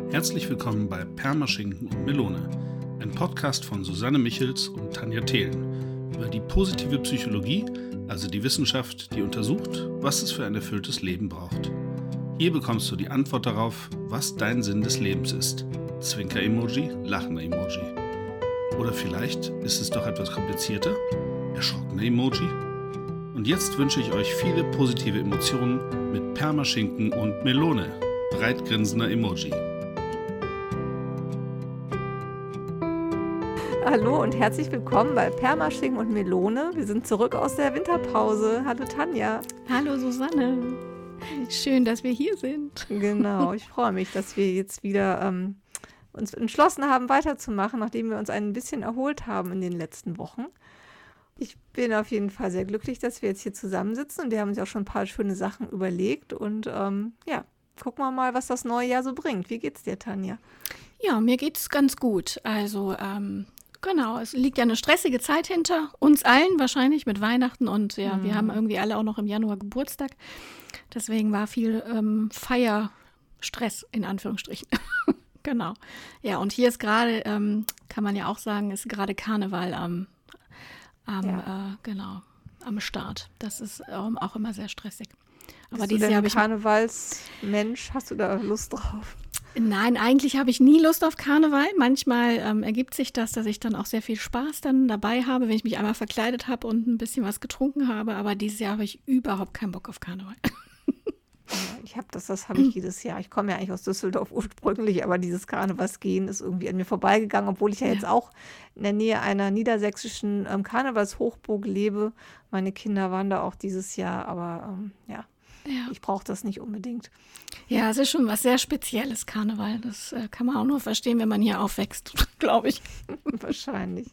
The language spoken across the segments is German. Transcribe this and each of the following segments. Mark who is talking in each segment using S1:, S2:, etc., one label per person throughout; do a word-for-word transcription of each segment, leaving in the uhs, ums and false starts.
S1: Herzlich willkommen bei Permaschinken und Melone, ein Podcast von Susanne Michels und Tanja Thelen über die positive Psychologie, also die Wissenschaft, die untersucht, was es für ein erfülltes Leben braucht. Hier bekommst du die Antwort darauf, was dein Sinn des Lebens ist. Zwinker-Emoji, Lachen-Emoji. Oder vielleicht ist es doch etwas komplizierter? Erschrockene Emoji? Und jetzt wünsche ich euch viele positive Emotionen mit Permaschinken und Melone, breitgrinsender Emoji.
S2: Hallo und herzlich willkommen bei Permaschinken und Melone. Wir sind zurück aus der Winterpause. Hallo Tanja.
S3: Hallo Susanne. Schön, dass wir hier sind.
S2: Genau, ich freue mich, dass wir jetzt wieder ähm, uns entschlossen haben, weiterzumachen, nachdem wir uns ein bisschen erholt haben in den letzten Wochen. Ich bin auf jeden Fall sehr glücklich, dass wir jetzt hier zusammensitzen und wir haben uns auch schon ein paar schöne Sachen überlegt und ähm, ja, gucken wir mal, was das neue Jahr so bringt. Wie geht's dir, Tanja?
S3: Ja, mir geht's ganz gut. Also ähm, genau, es liegt ja eine stressige Zeit hinter uns allen wahrscheinlich mit Weihnachten und ja, mhm. wir haben irgendwie alle auch noch im Januar Geburtstag. Deswegen war viel ähm, Feierstress in Anführungsstrichen. Genau. Ja, und hier ist gerade, ähm, kann man ja auch sagen, ist gerade Karneval am, am ja. äh, genau, am Start. Das ist ähm, auch immer sehr stressig.
S2: Aber Bist dieses du Jahr habe ich Karnevalsmensch, hast du da Lust drauf?
S3: Nein, eigentlich habe ich nie Lust auf Karneval. Manchmal ähm, ergibt sich das, dass ich dann auch sehr viel Spaß dann dabei habe, wenn ich mich einmal verkleidet habe und ein bisschen was getrunken habe. Aber dieses Jahr habe ich überhaupt keinen Bock auf Karneval.
S2: Ja, ich habe das, das habe ich jedes Jahr. Ich komme ja eigentlich aus Düsseldorf ursprünglich, aber dieses Karnevalsgehen ist irgendwie an mir vorbeigegangen, obwohl ich ja, ja. jetzt auch in der Nähe einer niedersächsischen ähm, Karnevalshochburg lebe. Meine Kinder waren da auch dieses Jahr, aber ähm, ja. Ja. Ich brauche das nicht unbedingt.
S3: Ja, es ist schon was sehr Spezielles, Karneval. Das äh, kann man auch nur verstehen, wenn man hier aufwächst, glaube ich.
S2: Wahrscheinlich.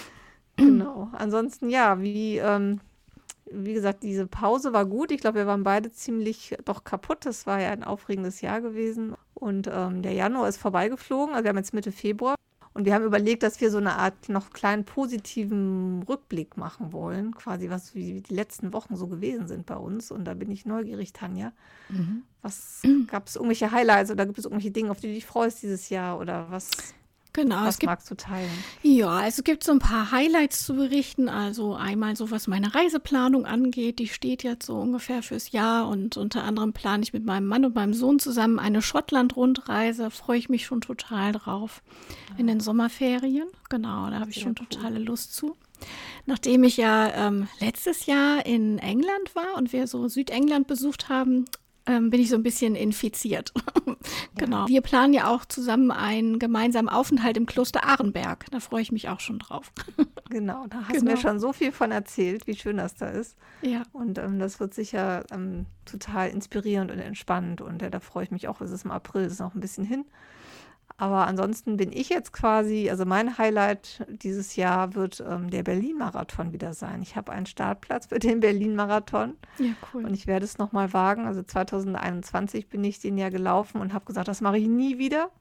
S2: Genau. Ansonsten, ja, wie, ähm, wie gesagt, diese Pause war gut. Ich glaube, wir waren beide ziemlich doch kaputt. Das war ja ein aufregendes Jahr gewesen. Und ähm, der Januar ist vorbeigeflogen. Also wir haben jetzt Mitte Februar. Und wir haben überlegt, dass wir so eine Art noch kleinen positiven Rückblick machen wollen, quasi was wie die letzten Wochen so gewesen sind bei uns. Und da bin ich neugierig, Tanja. Mhm. Was gab es irgendwelche Highlights oder gibt es irgendwelche Dinge, auf die du dich freust dieses Jahr oder was?
S3: Genau,
S2: was
S3: es gibt,
S2: magst du teilen?
S3: Ja, also es gibt so ein paar Highlights zu berichten. Also einmal so, was meine Reiseplanung angeht. Die steht jetzt so ungefähr fürs Jahr und unter anderem plane ich mit meinem Mann und meinem Sohn zusammen eine Schottland-Rundreise. Freue ich mich schon total drauf. In den Sommerferien. Genau, da habe ich schon cool. totale Lust zu. Nachdem ich ja ähm, letztes Jahr in England war und wir so Südengland besucht haben, ähm, bin ich so ein bisschen infiziert. Genau. Ja. Wir planen ja auch zusammen einen gemeinsamen Aufenthalt im Kloster Arenberg. Da freue ich mich auch schon drauf.
S2: Genau, da hast
S3: genau.
S2: du mir schon so viel von erzählt, wie schön das da ist.
S3: Ja.
S2: Und ähm, das wird sicher ähm, total inspirierend und entspannend. Und äh, da freue ich mich auch, es ist im April, es ist noch ein bisschen hin. Aber ansonsten bin ich jetzt quasi, also mein Highlight dieses Jahr wird ähm, der Berlin-Marathon wieder sein. Ich habe einen Startplatz für den Berlin-Marathon.
S3: Ja, cool.
S2: Und ich werde es nochmal wagen. Also zwanzig einundzwanzig bin ich den ja gelaufen und habe gesagt, das mache ich nie wieder.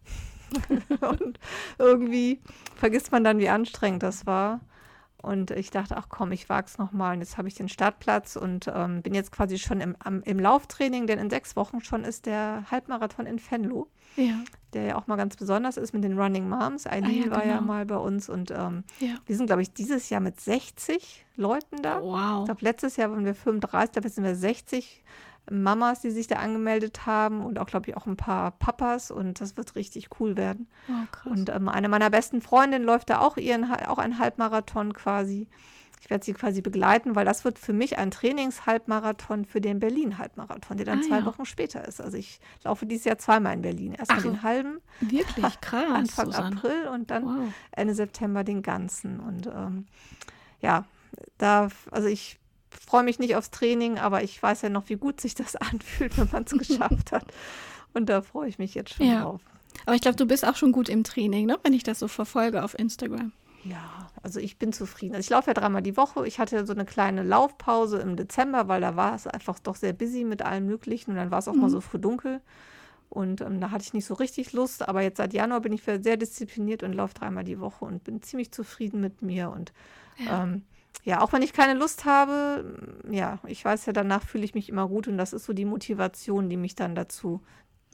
S2: Und irgendwie vergisst man dann, wie anstrengend das war. Und ich dachte, ach komm, ich wage es nochmal. Und jetzt habe ich den Startplatz und ähm, bin jetzt quasi schon im, am, im Lauftraining, denn in sechs Wochen schon ist der Halbmarathon in Venlo.
S3: Ja.
S2: Der ja auch mal ganz besonders ist mit den Running Moms. Eileen ah, ja, war genau. ja mal bei uns und ähm, ja. wir sind, glaube ich, dieses Jahr mit sechzig Leuten da.
S3: Wow.
S2: Ich glaube, letztes Jahr waren wir fünfunddreißig, da sind wir sechzig Mamas, die sich da angemeldet haben und auch, glaube ich, auch ein paar Papas und das wird richtig cool werden.
S3: Oh, krass.
S2: Und ähm, eine meiner besten Freundinnen läuft da auch ihren auch einen Halbmarathon quasi. Ich werde sie quasi begleiten, weil das wird für mich ein Trainingshalbmarathon für den Berlin-Halbmarathon, der dann ah, zwei ja. Wochen später ist. Also ich laufe dieses Jahr zweimal in Berlin. Erstmal den halben,
S3: wirklich krass,
S2: Anfang
S3: Susanne.
S2: April und dann
S3: wow.
S2: Ende September den ganzen. Und ähm, ja, da, also ich freue mich nicht aufs Training, aber ich weiß ja noch, wie gut sich das anfühlt, wenn man es geschafft hat. Und da freue ich mich jetzt schon
S3: ja.
S2: drauf.
S3: Aber ich glaube, du bist auch schon gut im Training, ne? Wenn ich das so verfolge auf Instagram.
S2: Ja, also ich bin zufrieden. Also ich laufe ja dreimal die Woche. Ich hatte so eine kleine Laufpause im Dezember, weil da war es einfach doch sehr busy mit allem Möglichen. Und dann war es auch mhm. mal so früh dunkel. Und ähm, da hatte ich nicht so richtig Lust. Aber jetzt seit Januar bin ich sehr diszipliniert und laufe dreimal die Woche und bin ziemlich zufrieden mit mir. Und ja. Ähm, ja, auch wenn ich keine Lust habe, ja, ich weiß ja, danach fühle ich mich immer gut. Und das ist so die Motivation, die mich dann dazu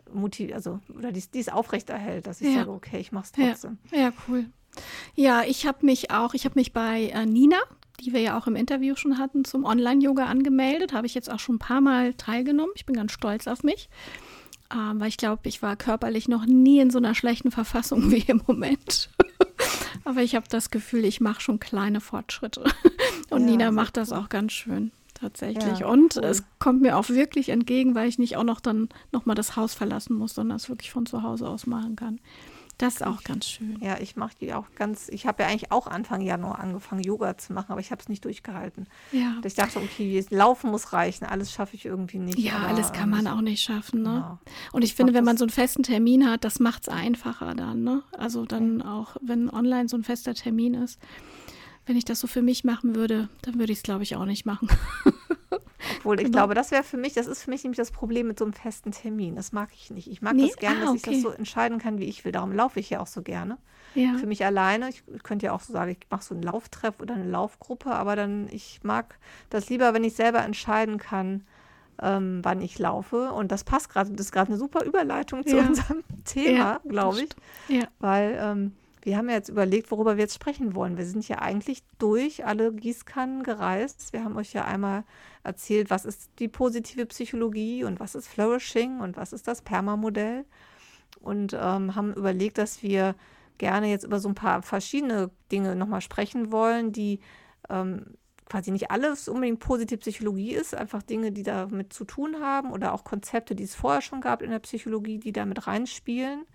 S2: motiv- also oder dies, dies aufrechterhält, dass ich
S3: Ja.
S2: sage, okay, ich mache es trotzdem.
S3: Ja, ja, cool. Ja, ich habe mich auch, ich habe mich bei äh, Nina, die wir ja auch im Interview schon hatten, zum Online-Yoga angemeldet. Habe ich jetzt auch schon ein paar Mal teilgenommen. Ich bin ganz stolz auf mich, ähm, weil ich glaube, ich war körperlich noch nie in so einer schlechten Verfassung wie im Moment. Aber ich habe das Gefühl, ich mache schon kleine Fortschritte. Und
S2: Ja,
S3: Nina
S2: sehr
S3: macht das
S2: cool.
S3: auch ganz schön, tatsächlich.
S2: Ja,
S3: Und
S2: cool.
S3: es kommt mir auch wirklich entgegen, weil ich nicht auch noch dann nochmal das Haus verlassen muss, sondern es wirklich von zu Hause aus machen kann. Das ist auch ganz schön.
S2: Ja, ich mache die auch ganz, ich habe ja eigentlich auch Anfang Januar angefangen, Yoga zu machen, aber ich habe es nicht durchgehalten.
S3: Ja,
S2: Ich dachte, okay, Laufen muss reichen, alles schaffe ich irgendwie nicht.
S3: ja
S2: aber,
S3: alles kann
S2: ähm,
S3: man auch nicht schaffen, ne?
S2: ja.
S3: Und ich
S2: Ich
S3: finde,
S2: mach
S3: wenn man
S2: das-
S3: so einen festen Termin hat, das macht es einfacher dann, ne? Also dann auch, wenn online so ein fester Termin ist. Wenn ich das so für mich machen würde, dann würde ich es, glaube ich, auch nicht machen.
S2: Obwohl, ich
S3: Genau.
S2: glaube, das wäre für mich, das ist für mich nämlich das Problem mit so einem festen Termin. Das mag ich nicht. Ich mag
S3: Nee?
S2: das gerne,
S3: Ah,
S2: dass ich das
S3: okay.
S2: so entscheiden kann, wie ich will. Darum laufe ich ja auch so gerne.
S3: Ja,
S2: Für mich alleine, ich könnte ja auch so sagen, ich mache so einen Lauftreff oder eine Laufgruppe, aber dann, ich mag das lieber, wenn ich selber entscheiden kann, ähm, wann ich laufe. Und das passt gerade, das ist gerade eine super Überleitung zu
S3: Ja.
S2: unserem Thema,
S3: Ja,
S2: glaube ich.
S3: ja,
S2: Weil ähm, wir haben ja jetzt überlegt, worüber wir jetzt sprechen wollen. Wir sind ja eigentlich durch alle Gießkannen gereist. Wir haben euch ja einmal erzählt, was ist die positive Psychologie und was ist Flourishing und was ist das Perma-Modell. Und ähm, haben überlegt, dass wir gerne jetzt über so ein paar verschiedene Dinge nochmal sprechen wollen, die ähm, quasi nicht alles unbedingt positive Psychologie ist, einfach Dinge, die damit zu tun haben oder auch Konzepte, die es vorher schon gab in der Psychologie, die da mit reinspielen.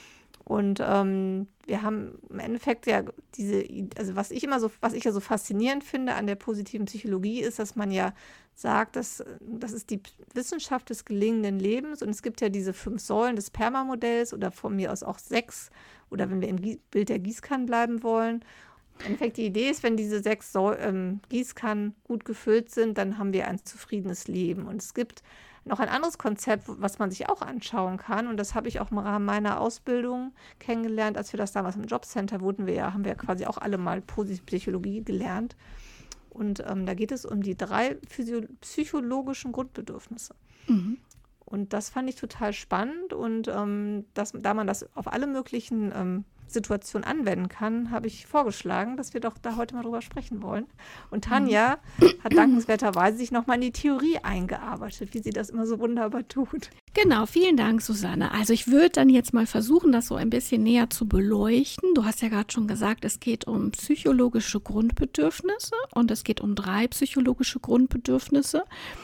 S2: Und ähm, wir haben im Endeffekt ja diese, I- also was ich immer so, was ich ja so faszinierend finde an der positiven Psychologie, ist, dass man ja sagt, dass äh, das ist die P- Wissenschaft des gelingenden Lebens und es gibt ja diese fünf Säulen des Perma-Modells oder von mir aus auch sechs oder wenn wir im Gie- Bild der Gießkannen bleiben wollen. Im Endeffekt die Idee ist, wenn diese sechs Säu ähm, Gießkannen gut gefüllt sind, dann haben wir ein zufriedenes Leben. Und es gibt noch ein anderes Konzept, was man sich auch anschauen kann. Und das habe ich auch im Rahmen meiner Ausbildung kennengelernt. Als wir das damals im Jobcenter wurden, wir ja, haben wir ja quasi auch alle mal positive Psychologie gelernt. Und ähm, da geht es um die drei physio- psychologischen Grundbedürfnisse.
S3: mhm.
S2: Und das fand ich total spannend. Und ähm, das, da man das auf alle möglichen ähm, Situationen anwenden kann, habe ich vorgeschlagen, dass wir doch da heute mal drüber sprechen wollen. Und Tanja hat dankenswerterweise sich nochmal in die Theorie eingearbeitet, wie sie das immer so wunderbar tut.
S3: Genau, vielen Dank, Susanne. Also ich würde dann jetzt mal versuchen, das so ein bisschen näher zu beleuchten. Du hast ja gerade schon gesagt, es geht um psychologische Grundbedürfnisse und es geht um drei psychologische Grundbedürfnisse.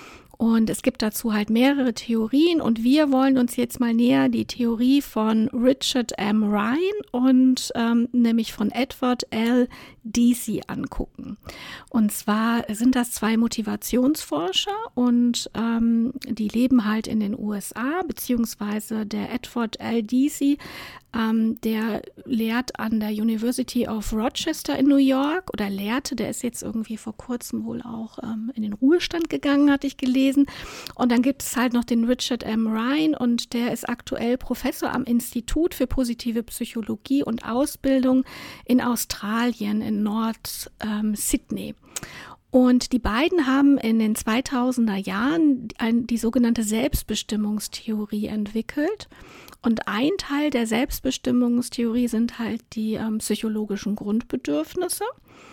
S3: Und es gibt dazu halt mehrere Theorien und wir wollen uns jetzt mal näher die Theorie von Richard M. Ryan und ähm, nämlich von Edward L. Deci angucken. Und zwar sind das zwei Motivationsforscher und ähm, die leben halt in den U S A, beziehungsweise der Edward L. Deci, ähm, der lehrt an der University of Rochester in New York oder lehrte, der ist jetzt irgendwie vor kurzem wohl auch ähm, in den Ruhestand gegangen, hatte ich gelesen. Und dann gibt es halt noch den Richard M. Ryan und der ist aktuell Professor am Institut für positive Psychologie und Ausbildung in Australien, in Nord-Sydney. Und die beiden haben in den zweitausender Jahren ein, die sogenannte Selbstbestimmungstheorie entwickelt. Und ein Teil der Selbstbestimmungstheorie sind halt die ähm, psychologischen Grundbedürfnisse.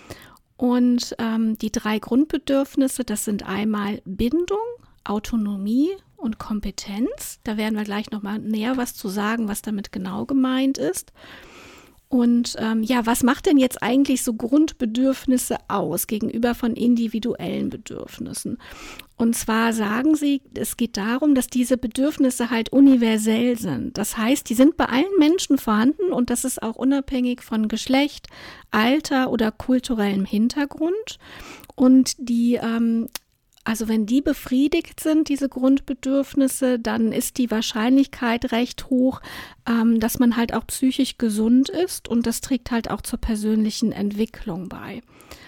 S3: Und ähm, die drei Grundbedürfnisse, das sind einmal Bindung, Autonomie und Kompetenz. Da werden wir gleich nochmal näher was zu sagen, was damit genau gemeint ist. Und ähm, ja, was macht denn jetzt eigentlich so Grundbedürfnisse aus gegenüber von individuellen Bedürfnissen? Und zwar sagen sie, es geht darum, dass diese Bedürfnisse halt universell sind. Das heißt, die sind bei allen Menschen vorhanden und das ist auch unabhängig von Geschlecht, Alter oder kulturellem Hintergrund. Und die ähm, Also wenn die befriedigt sind, diese Grundbedürfnisse, dann ist die Wahrscheinlichkeit recht hoch, ähm, dass man halt auch psychisch gesund ist und das trägt halt auch zur persönlichen Entwicklung bei.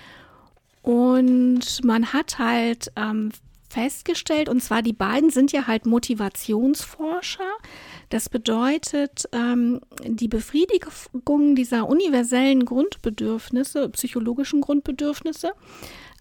S3: Und man hat halt ähm, festgestellt, und zwar die beiden sind ja halt Motivationsforscher. Das bedeutet, ähm, die Befriedigung dieser universellen Grundbedürfnisse, psychologischen Grundbedürfnisse,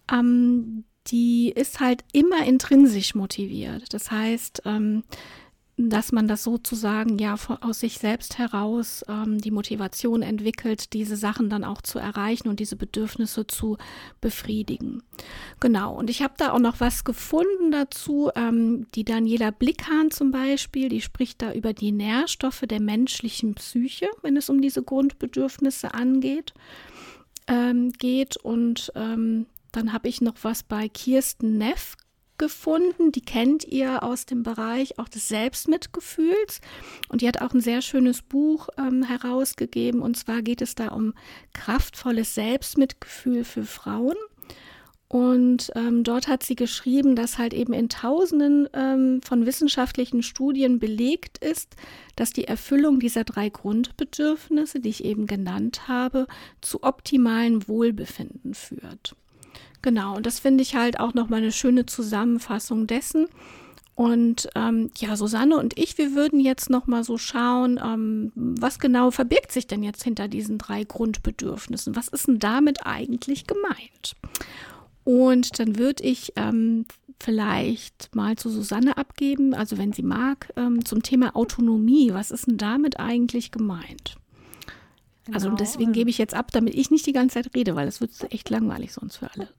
S3: ähm, die ist halt immer intrinsisch motiviert. Das heißt, ähm, dass man das sozusagen ja von, aus sich selbst heraus ähm, die Motivation entwickelt, diese Sachen dann auch zu erreichen und diese Bedürfnisse zu befriedigen. Genau, und ich habe da auch noch was gefunden dazu. Ähm, die Daniela Blickhahn zum Beispiel, die spricht da über die Nährstoffe der menschlichen Psyche, wenn es um diese Grundbedürfnisse angeht, ähm, geht. Und ähm, dann habe ich noch was bei Kirsten Neff gefunden, die kennt ihr aus dem Bereich auch des Selbstmitgefühls und die hat auch ein sehr schönes Buch ähm, herausgegeben, und zwar geht es da um kraftvolles Selbstmitgefühl für Frauen, und ähm, dort hat sie geschrieben, dass halt eben in Tausenden ähm, von wissenschaftlichen Studien belegt ist, dass die Erfüllung dieser drei Grundbedürfnisse, die ich eben genannt habe, zu optimalem Wohlbefinden führt. Genau, und das finde ich halt auch nochmal eine schöne Zusammenfassung dessen. Und ähm, ja, Susanne und ich, wir würden jetzt nochmal so schauen, ähm, was genau verbirgt sich denn jetzt hinter diesen drei Grundbedürfnissen? Was ist denn damit eigentlich gemeint? Und dann würde ich ähm, vielleicht mal zu Susanne abgeben, also wenn sie mag, ähm, zum Thema Autonomie. Was ist denn damit eigentlich gemeint? Genau. Also deswegen gebe ich jetzt ab, damit ich nicht die ganze Zeit rede, weil es wird echt langweilig sonst für alle.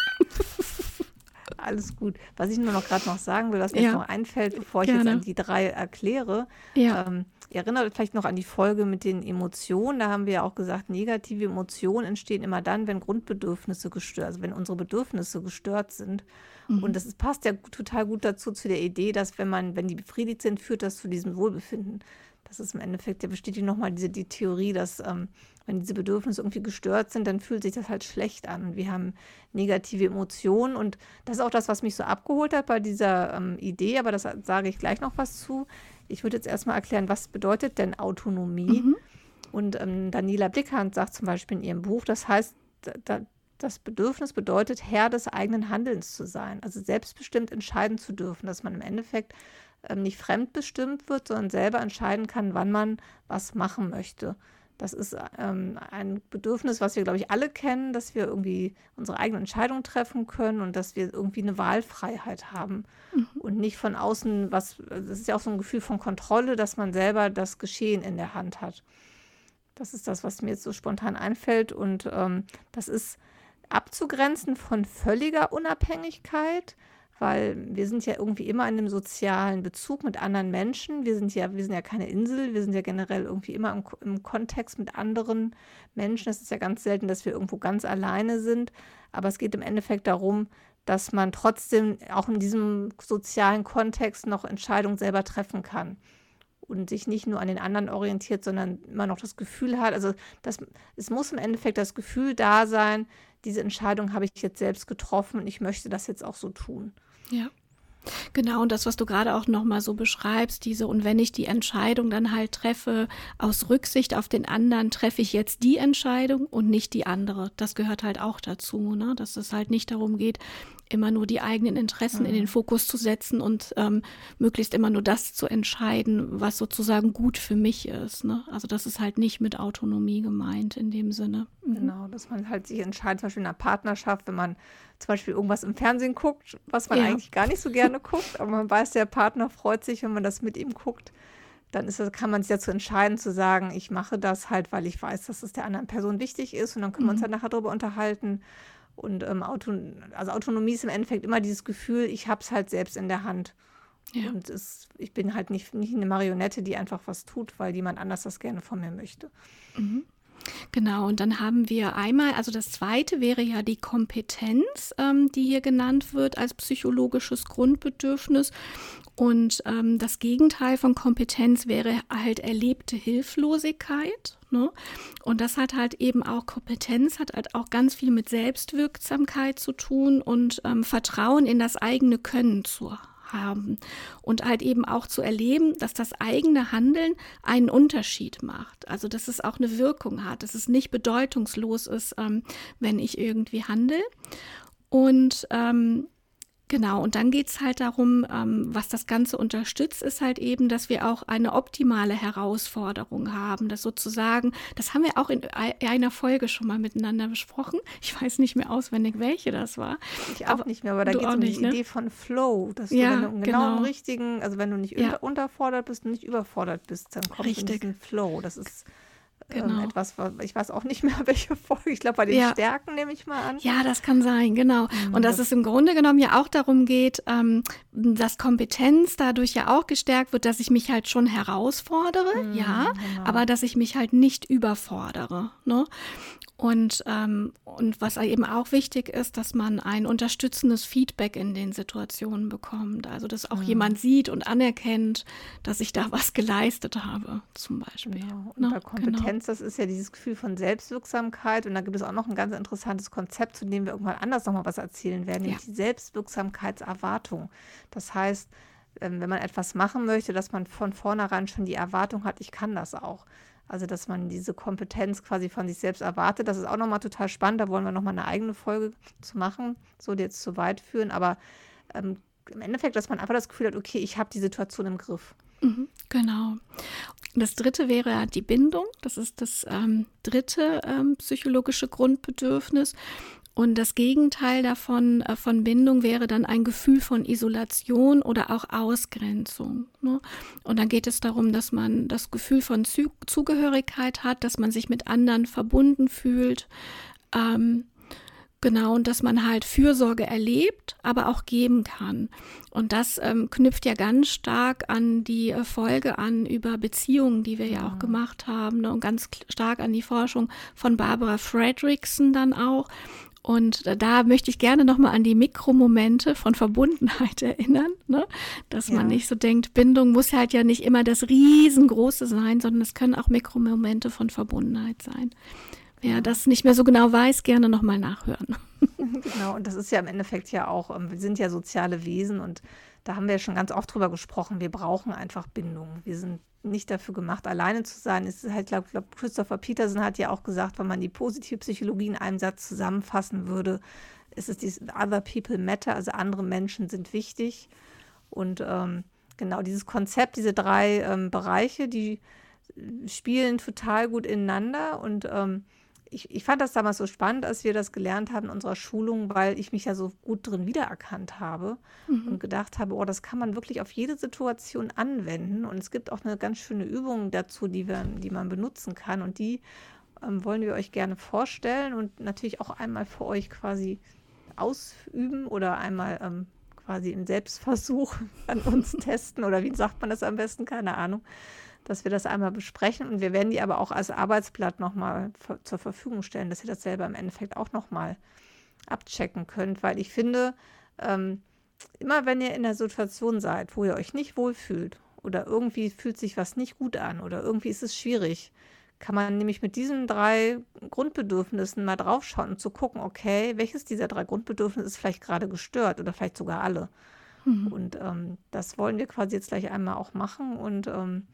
S2: Alles gut. Was ich nur noch gerade noch sagen will, was mir
S3: ja.
S2: jetzt noch einfällt, bevor ich
S3: Gerne.
S2: jetzt an die drei erkläre.
S3: Ja.
S2: Ähm, ihr erinnert euch vielleicht noch an die Folge mit den Emotionen. Da haben wir ja auch gesagt, negative Emotionen entstehen immer dann, wenn Grundbedürfnisse gestört, also wenn unsere Bedürfnisse gestört sind. Mhm. Und das ist, passt ja total gut dazu zu der Idee, dass wenn man, wenn die befriedigt sind, führt das zu diesem Wohlbefinden. Das ist im Endeffekt, der bestätigt nochmal diese die Theorie, dass ähm, wenn diese Bedürfnisse irgendwie gestört sind, dann fühlt sich das halt schlecht an. Und wir haben negative Emotionen, und das ist auch das, was mich so abgeholt hat bei dieser ähm, Idee, aber das sage ich gleich noch was zu. Ich würde jetzt erstmal erklären, was bedeutet denn Autonomie? Mhm. Und ähm, Daniela Blickhahn sagt zum Beispiel in ihrem Buch, das heißt, da, das Bedürfnis bedeutet, Herr des eigenen Handelns zu sein, also selbstbestimmt entscheiden zu dürfen, dass man im Endeffekt nicht fremdbestimmt wird, sondern selber entscheiden kann, wann man was machen möchte. Das ist ähm, ein Bedürfnis, was wir, glaube ich, alle kennen, dass wir irgendwie unsere eigene Entscheidung treffen können und dass wir irgendwie eine Wahlfreiheit haben mhm. und nicht von außen, was, das ist ja auch so ein Gefühl von Kontrolle, dass man selber das Geschehen in der Hand hat. Das ist das, was mir jetzt so spontan einfällt, und ähm, das ist abzugrenzen von völliger Unabhängigkeit, weil wir sind ja irgendwie immer in einem sozialen Bezug mit anderen Menschen. Wir sind ja, wir sind ja keine Insel, wir sind ja generell irgendwie immer im, im Kontext mit anderen Menschen. Es ist ja ganz selten, dass wir irgendwo ganz alleine sind, aber es geht im Endeffekt darum, dass man trotzdem auch in diesem sozialen Kontext noch Entscheidungen selber treffen kann und sich nicht nur an den anderen orientiert, sondern immer noch das Gefühl hat, also das, es muss im Endeffekt das Gefühl da sein, diese Entscheidung habe ich jetzt selbst getroffen und ich möchte das jetzt auch so tun.
S3: Ja, genau. Und das, was du gerade auch nochmal so beschreibst, diese, und wenn ich die Entscheidung dann halt treffe, aus Rücksicht auf den anderen, treffe ich jetzt die Entscheidung und nicht die andere. Das gehört halt auch dazu, ne? Dass es halt nicht darum geht, immer nur die eigenen Interessen mhm. in den Fokus zu setzen und ähm, möglichst immer nur das zu entscheiden, was sozusagen gut für mich ist, ne? Also das ist halt nicht mit Autonomie gemeint in dem Sinne. Mhm.
S2: Genau, dass man halt sich entscheidet, zum Beispiel in einer Partnerschaft, wenn man zum Beispiel irgendwas im Fernsehen guckt, was man ja. eigentlich gar nicht so gerne guckt, aber man weiß, der Partner freut sich, wenn man das mit ihm guckt, dann ist das, kann man sich dazu entscheiden, zu sagen, ich mache das halt, weil ich weiß, dass es der anderen Person wichtig ist, und dann können mhm. wir uns halt nachher darüber unterhalten. Und ähm, Auto, also Autonomie ist im Endeffekt immer dieses Gefühl, ich habe es halt selbst in der Hand. Ja. Und es, ich bin halt nicht, nicht eine Marionette, die einfach was tut, weil jemand anders das gerne von mir möchte.
S3: Mhm. Genau, und dann haben wir einmal, also das zweite wäre ja die Kompetenz, ähm, die hier genannt wird als psychologisches Grundbedürfnis. Und ähm, das Gegenteil von Kompetenz wäre halt erlebte Hilflosigkeit, ne? Und das hat halt eben auch, Kompetenz hat halt auch ganz viel mit Selbstwirksamkeit zu tun und ähm, Vertrauen in das eigene Können zu haben und halt eben auch zu erleben, dass das eigene Handeln einen Unterschied macht. Also dass es auch eine Wirkung hat, dass es nicht bedeutungslos ist, ähm, wenn ich irgendwie handle. Und ähm, Genau, und dann geht es halt darum, ähm, was das Ganze unterstützt, ist halt eben, dass wir auch eine optimale Herausforderung haben. Das sozusagen, das haben wir auch in einer Folge schon mal miteinander besprochen. Ich weiß nicht mehr auswendig, welche das war.
S2: Ich auch aber, nicht mehr, aber da geht es um die ne? Idee von Flow, dass
S3: ja,
S2: du, wenn du genau, genau im richtigen, also wenn du nicht
S3: ja.
S2: unter, unterfordert bist und nicht überfordert bist, dann kommst du in diesen Flow. Das ist Genau. Ähm, etwas, ich weiß auch nicht mehr, welche Folge. Ich glaube, bei den ja. Stärken nehme ich mal an.
S3: Ja, das kann sein, genau. Mhm, und dass das es im Grunde genommen ja auch darum geht, ähm, dass Kompetenz dadurch ja auch gestärkt wird, dass ich mich halt schon herausfordere, mhm, ja, genau. aber dass ich mich halt nicht überfordere, ne? Und, ähm, und was eben auch wichtig ist, dass man ein unterstützendes Feedback in den Situationen bekommt. Also, dass auch mhm. jemand sieht und anerkennt, dass ich da was geleistet habe, zum Beispiel.
S2: Genau. Und ne? bei Kompetenz, genau. das ist ja dieses Gefühl von Selbstwirksamkeit. Und da gibt es auch noch ein ganz interessantes Konzept, zu dem wir irgendwann anders nochmal was erzählen werden, nämlich ja. die Selbstwirksamkeitserwartung. Das heißt, wenn man etwas machen möchte, dass man von vornherein schon die Erwartung hat, ich kann das auch. Also, dass man diese Kompetenz quasi von sich selbst erwartet. Das ist auch nochmal total spannend. Da wollen wir nochmal eine eigene Folge zu machen. So, die jetzt zu weit führen. Aber ähm, im Endeffekt, dass man einfach das Gefühl hat, okay, ich habe die Situation im Griff.
S3: Mhm, genau. Das dritte wäre die Bindung. Das ist das ähm, dritte ähm, psychologische Grundbedürfnis. Und das Gegenteil davon, äh, von Bindung, wäre dann ein Gefühl von Isolation oder auch Ausgrenzung. Ne? Und dann geht es darum, dass man das Gefühl von Zu- Zugehörigkeit hat, dass man sich mit anderen verbunden fühlt. Ähm, genau, und dass man halt Fürsorge erlebt, aber auch geben kann. Und das ähm, knüpft ja ganz stark an die äh, Folge an über Beziehungen, die wir ja, ja auch gemacht haben. Ne? Und ganz stark an die Forschung von Barbara Fredrickson dann auch. Und da möchte ich gerne nochmal an die Mikromomente von Verbundenheit erinnern, ne? Dass ja. man nicht so denkt, Bindung muss halt ja nicht immer das Riesengroße sein, sondern es können auch Mikromomente von Verbundenheit sein. Wer ja. das nicht mehr so genau weiß, gerne nochmal nachhören.
S2: Genau, und das ist ja im Endeffekt ja auch, wir sind ja soziale Wesen und da haben wir ja schon ganz oft drüber gesprochen, wir brauchen einfach Bindung. Wir sind nicht dafür gemacht, alleine zu sein. Es ist halt, glaube glaub, Christopher Peterson hat ja auch gesagt, wenn man die positive Psychologie in einem Satz zusammenfassen würde, ist es dieses Other People Matter, also andere Menschen sind wichtig. Und ähm, genau dieses Konzept, diese drei ähm, Bereiche, die spielen total gut ineinander und ähm, Ich, ich fand das damals so spannend, als wir das gelernt haben in unserer Schulung, weil ich mich ja so gut drin wiedererkannt habe mhm. und gedacht habe, oh, das kann man wirklich auf jede Situation anwenden. Und es gibt auch eine ganz schöne Übung dazu, die, wir, die man benutzen kann. Und die ähm, wollen wir euch gerne vorstellen und natürlich auch einmal für euch quasi ausüben oder einmal ähm, quasi im Selbstversuch an uns testen. Oder wie sagt man das am besten? Keine Ahnung. Dass wir das einmal besprechen und wir werden die aber auch als Arbeitsblatt nochmal f- zur Verfügung stellen, dass ihr das selber im Endeffekt auch nochmal abchecken könnt, weil ich finde, ähm, immer wenn ihr in der Situation seid, wo ihr euch nicht wohlfühlt oder irgendwie fühlt sich was nicht gut an oder irgendwie ist es schwierig, kann man nämlich mit diesen drei Grundbedürfnissen mal draufschauen und zu gucken, okay, welches dieser drei Grundbedürfnisse ist vielleicht gerade gestört oder vielleicht sogar alle. Mhm. Und ähm, das wollen wir quasi jetzt gleich einmal auch machen und ähm,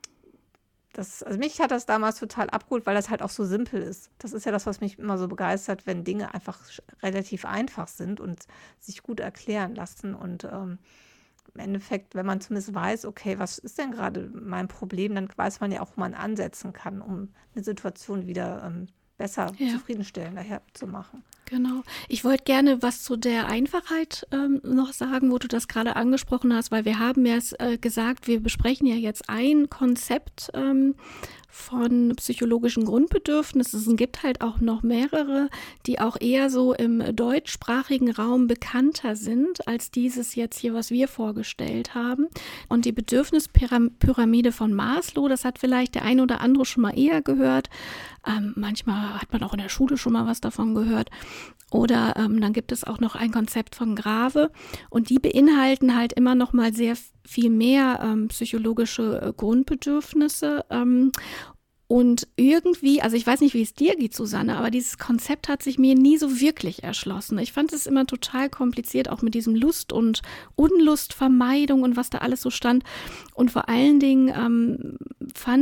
S2: Das, also mich hat das damals total abgeholt, weil das halt auch so simpel ist. Das ist ja das, was mich immer so begeistert, wenn Dinge einfach relativ einfach sind und sich gut erklären lassen. Und ähm, im Endeffekt, wenn man zumindest weiß, okay, was ist denn gerade mein Problem, dann weiß man ja auch, wo man ansetzen kann, um eine Situation wieder ähm, besser ja. zufriedenstellender zu machen.
S3: Genau. Ich wollte gerne was zu der Einfachheit ähm, noch sagen, wo du das gerade angesprochen hast, weil wir haben ja äh, gesagt, wir besprechen ja jetzt ein Konzept ähm, von psychologischen Grundbedürfnissen. Es gibt halt auch noch mehrere, die auch eher so im deutschsprachigen Raum bekannter sind als dieses jetzt hier, was wir vorgestellt haben. Und die Bedürfnispyramide von Maslow, das hat vielleicht der ein oder andere schon mal eher gehört. Ähm, manchmal hat man auch in der Schule schon mal was davon gehört. Oder ähm, dann gibt es auch noch ein Konzept von Grave und die beinhalten halt immer noch mal sehr viel mehr ähm, psychologische äh, Grundbedürfnisse ähm, und irgendwie, also ich weiß nicht, wie es dir geht, Susanne, aber dieses Konzept hat sich mir nie so wirklich erschlossen. Ich fand es immer total kompliziert, auch mit diesem Lust- und Unlustvermeidung und was da alles so stand und vor allen Dingen ähm, fand ich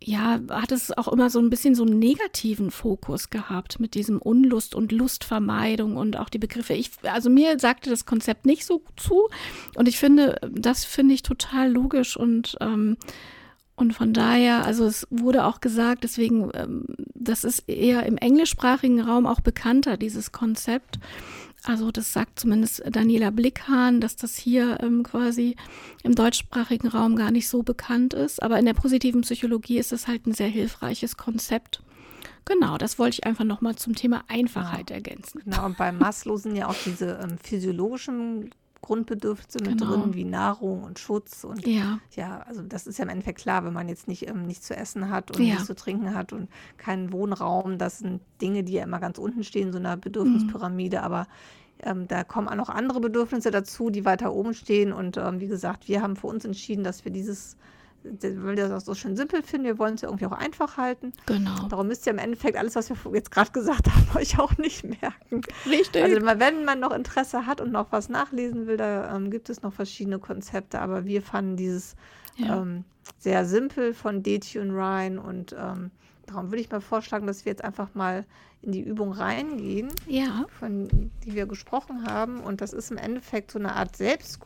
S3: ja, hat es auch immer so ein bisschen so einen negativen Fokus gehabt mit diesem Unlust und Lustvermeidung und auch die Begriffe. Ich, also mir sagte das Konzept nicht so zu und ich finde, das finde ich total logisch und ähm, Und von daher, also es wurde auch gesagt, deswegen, ähm, das ist eher im englischsprachigen Raum auch bekannter, dieses Konzept. Also das sagt zumindest Daniela Blickhahn, dass das hier ähm, quasi im deutschsprachigen Raum gar nicht so bekannt ist. Aber in der positiven Psychologie ist es halt ein sehr hilfreiches Konzept. Genau, das wollte ich einfach nochmal zum Thema Einfachheit
S2: Genau.
S3: ergänzen.
S2: Genau, und bei Maslow sind ja auch diese ähm, physiologischen Grundbedürfnisse mit
S3: Genau.
S2: drin, wie Nahrung und Schutz. Und
S3: Ja,
S2: ja, also das ist ja im Endeffekt klar, wenn man jetzt nicht ähm, nichts zu essen hat und
S3: Ja.
S2: nichts zu trinken hat und keinen Wohnraum. Das sind Dinge, die ja immer ganz unten stehen, so einer Bedürfnispyramide. Aber ähm, da kommen auch noch andere Bedürfnisse dazu, die weiter oben stehen. Und ähm, wie gesagt, wir haben für uns entschieden, dass wir dieses, weil wir das auch so schön simpel finden, wir wollen es ja irgendwie auch einfach halten.
S3: genau.
S2: Darum müsst ihr im Endeffekt alles, was wir jetzt gerade gesagt haben, euch auch nicht merken.
S3: Richtig.
S2: Also mal, wenn man noch Interesse hat und noch was nachlesen will, da ähm, gibt es noch verschiedene Konzepte, aber wir fanden dieses
S3: Ja.
S2: ähm, sehr simpel von Deti und Ryan und ähm, darum würde ich mal vorschlagen, dass wir jetzt einfach mal in die Übung reingehen,
S3: ja,
S2: von die wir gesprochen haben, und das ist im Endeffekt so eine Art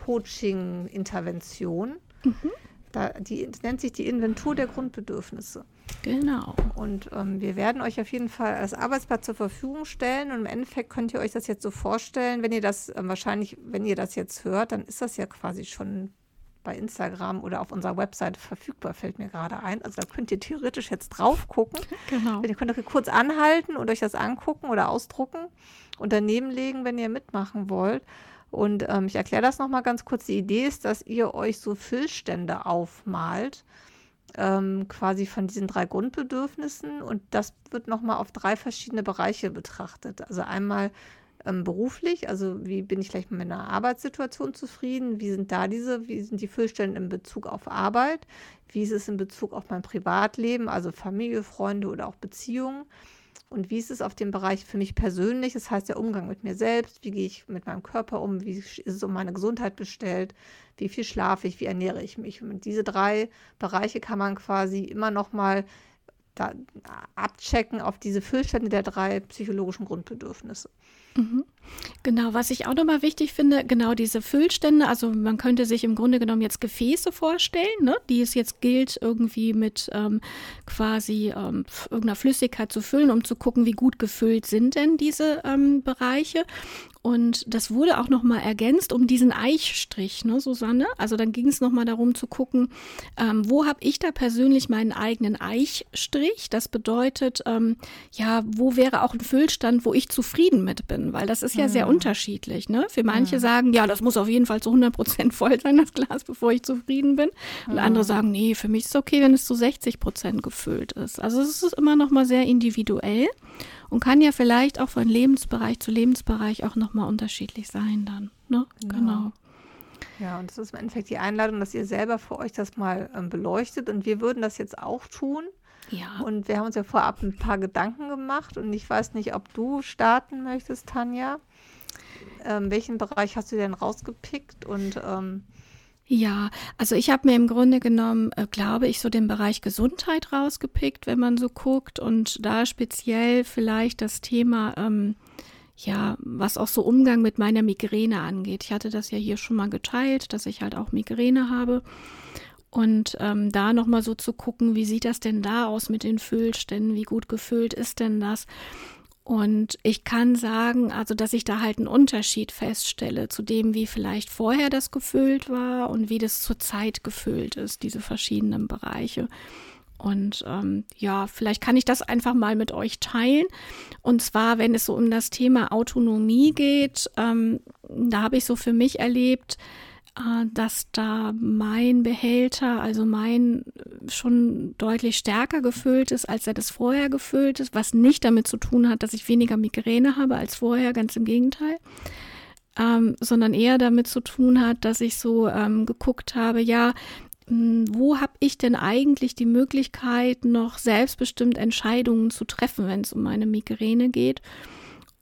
S2: Selbstcoaching-Intervention. Da, die nennt sich die Inventur der Grundbedürfnisse.
S3: genau.
S2: Und ähm, wir werden euch auf jeden Fall als Arbeitsblatt zur Verfügung stellen. Und im Endeffekt könnt ihr euch das jetzt so vorstellen, wenn ihr das ähm, wahrscheinlich, wenn ihr das jetzt hört, dann ist das ja quasi schon bei Instagram oder auf unserer Webseite verfügbar, fällt mir gerade ein. Also da könnt ihr theoretisch jetzt drauf gucken.
S3: Genau.
S2: Ihr könnt euch kurz anhalten und euch das angucken oder ausdrucken und daneben legen, wenn ihr mitmachen wollt. Und ähm, ich erkläre das nochmal ganz kurz. Die Idee ist, dass ihr euch so Füllstände aufmalt, ähm, quasi von diesen drei Grundbedürfnissen. Und das wird nochmal auf drei verschiedene Bereiche betrachtet. Also einmal ähm, beruflich, also wie bin ich vielleicht mit meiner Arbeitssituation zufrieden? Wie sind da diese, wie sind die Füllstände in Bezug auf Arbeit? Wie ist es in Bezug auf mein Privatleben, also Familie, Freunde oder auch Beziehungen? Und wie ist es auf dem Bereich für mich persönlich? Das heißt der Umgang mit mir selbst. Wie gehe ich mit meinem Körper um? Wie ist es um meine Gesundheit bestellt? Wie viel schlafe ich? Wie ernähre ich mich? Und diese drei Bereiche kann man quasi immer noch mal da abchecken auf diese Füllstände der drei psychologischen Grundbedürfnisse.
S3: Mhm. Genau, was ich auch nochmal wichtig finde, genau diese Füllstände, also man könnte sich im Grunde genommen jetzt Gefäße vorstellen, ne, die es jetzt gilt, irgendwie mit ähm, quasi ähm, irgendeiner Flüssigkeit zu füllen, um zu gucken, wie gut gefüllt sind denn diese ähm, Bereiche. Und das wurde auch nochmal ergänzt um diesen Eichstrich, ne, Susanne? Also dann ging es nochmal darum zu gucken, ähm, wo habe ich da persönlich meinen eigenen Eichstrich? Das bedeutet, ähm, ja, wo wäre auch ein Füllstand, wo ich zufrieden mit bin? Weil das ist ja sehr unterschiedlich, ne? Für manche sagen, ja, das muss auf jeden Fall zu hundert Prozent voll sein, das Glas, bevor ich zufrieden bin. Und andere sagen, nee, für mich ist es okay, wenn es zu sechzig Prozent gefüllt ist. Also es ist immer noch mal sehr individuell und kann ja vielleicht auch von Lebensbereich zu Lebensbereich auch noch mal unterschiedlich sein dann, ne?
S2: Genau.
S3: Genau.
S2: Ja, und das ist im Endeffekt die Einladung, dass ihr selber für euch das mal ähm, beleuchtet. Und wir würden das jetzt auch tun.
S3: Ja.
S2: Und wir haben uns ja vorab ein paar Gedanken gemacht. Und ich weiß nicht, ob du starten möchtest, Tanja. Ähm, welchen Bereich hast du denn rausgepickt? Und ähm,
S3: Ja, also ich habe mir im Grunde genommen, äh, glaube ich, so den Bereich Gesundheit rausgepickt, wenn man so guckt und da speziell vielleicht das Thema, ähm, ja, was auch so Umgang mit meiner Migräne angeht. Ich hatte das ja hier schon mal geteilt, dass ich halt auch Migräne habe und ähm, da nochmal so zu gucken, wie sieht das denn da aus mit den Füllständen, wie gut gefüllt ist denn das? Und ich kann sagen, also dass ich da halt einen Unterschied feststelle zu dem, wie vielleicht vorher das gefüllt war und wie das zurzeit gefüllt ist, diese verschiedenen Bereiche. Und ähm, ja, vielleicht kann ich das einfach mal mit euch teilen. Und zwar, wenn es so um das Thema Autonomie geht, ähm, da habe ich so für mich erlebt, dass da mein Behälter, also mein schon deutlich stärker gefüllt ist, als er das vorher gefüllt ist, was nicht damit zu tun hat, dass ich weniger Migräne habe als vorher, ganz im Gegenteil, ähm, sondern eher damit zu tun hat, dass ich so ähm, geguckt habe, ja, mh, wo habe ich denn eigentlich die Möglichkeit, noch selbstbestimmt Entscheidungen zu treffen, wenn es um meine Migräne geht?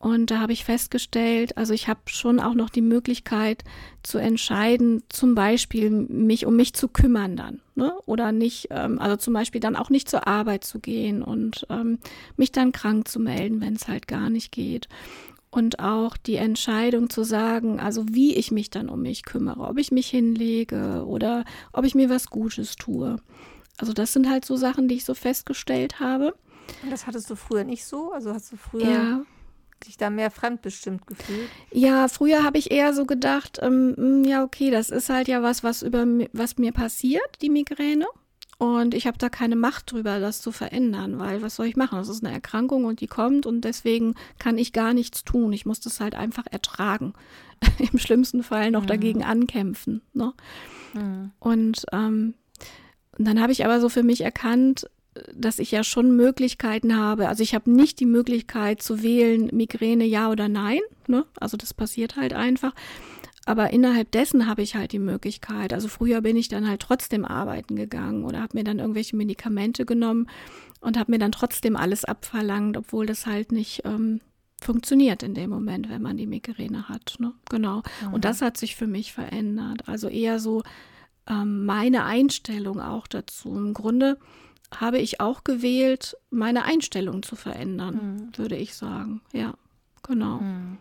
S3: Und da habe ich festgestellt, also ich habe schon auch noch die Möglichkeit zu entscheiden, zum Beispiel mich um mich zu kümmern dann, ne? Oder nicht, ähm, also zum Beispiel dann auch nicht zur Arbeit zu gehen und ähm, mich dann krank zu melden, wenn es halt gar nicht geht. Und auch die Entscheidung zu sagen, also wie ich mich dann um mich kümmere, ob ich mich hinlege oder ob ich mir was Gutes tue. Also das sind halt so Sachen, die ich so festgestellt habe.
S2: Und das hattest du früher nicht so? Also hast du früher
S3: Ja.
S2: dich da mehr fremdbestimmt gefühlt?
S3: Ja, früher habe ich eher so gedacht, ähm, ja okay, das ist halt ja was, was über mi- was mir passiert, die Migräne. Und ich habe da keine Macht drüber, das zu verändern, weil was soll ich machen? Das ist eine Erkrankung und die kommt und deswegen kann ich gar nichts tun. Ich muss das halt einfach ertragen. Im schlimmsten Fall noch
S2: Mhm.
S3: dagegen ankämpfen. Ne?
S2: Mhm.
S3: Und ähm, dann habe ich aber so für mich erkannt, dass ich ja schon Möglichkeiten habe. Also ich habe nicht die Möglichkeit zu wählen, Migräne ja oder nein. Ne? Also das passiert halt einfach. Aber innerhalb dessen habe ich halt die Möglichkeit. Also früher bin ich dann halt trotzdem arbeiten gegangen oder habe mir dann irgendwelche Medikamente genommen und habe mir dann trotzdem alles abverlangt, obwohl das halt nicht ähm, funktioniert in dem Moment, wenn man die Migräne hat. Ne? Genau.
S2: Mhm.
S3: Und das hat sich für mich verändert. Also eher so ähm, meine Einstellung auch dazu. Im Grunde habe ich auch gewählt, meine Einstellung zu verändern,
S2: Mhm.
S3: würde ich sagen. Ja, genau.
S2: Mhm.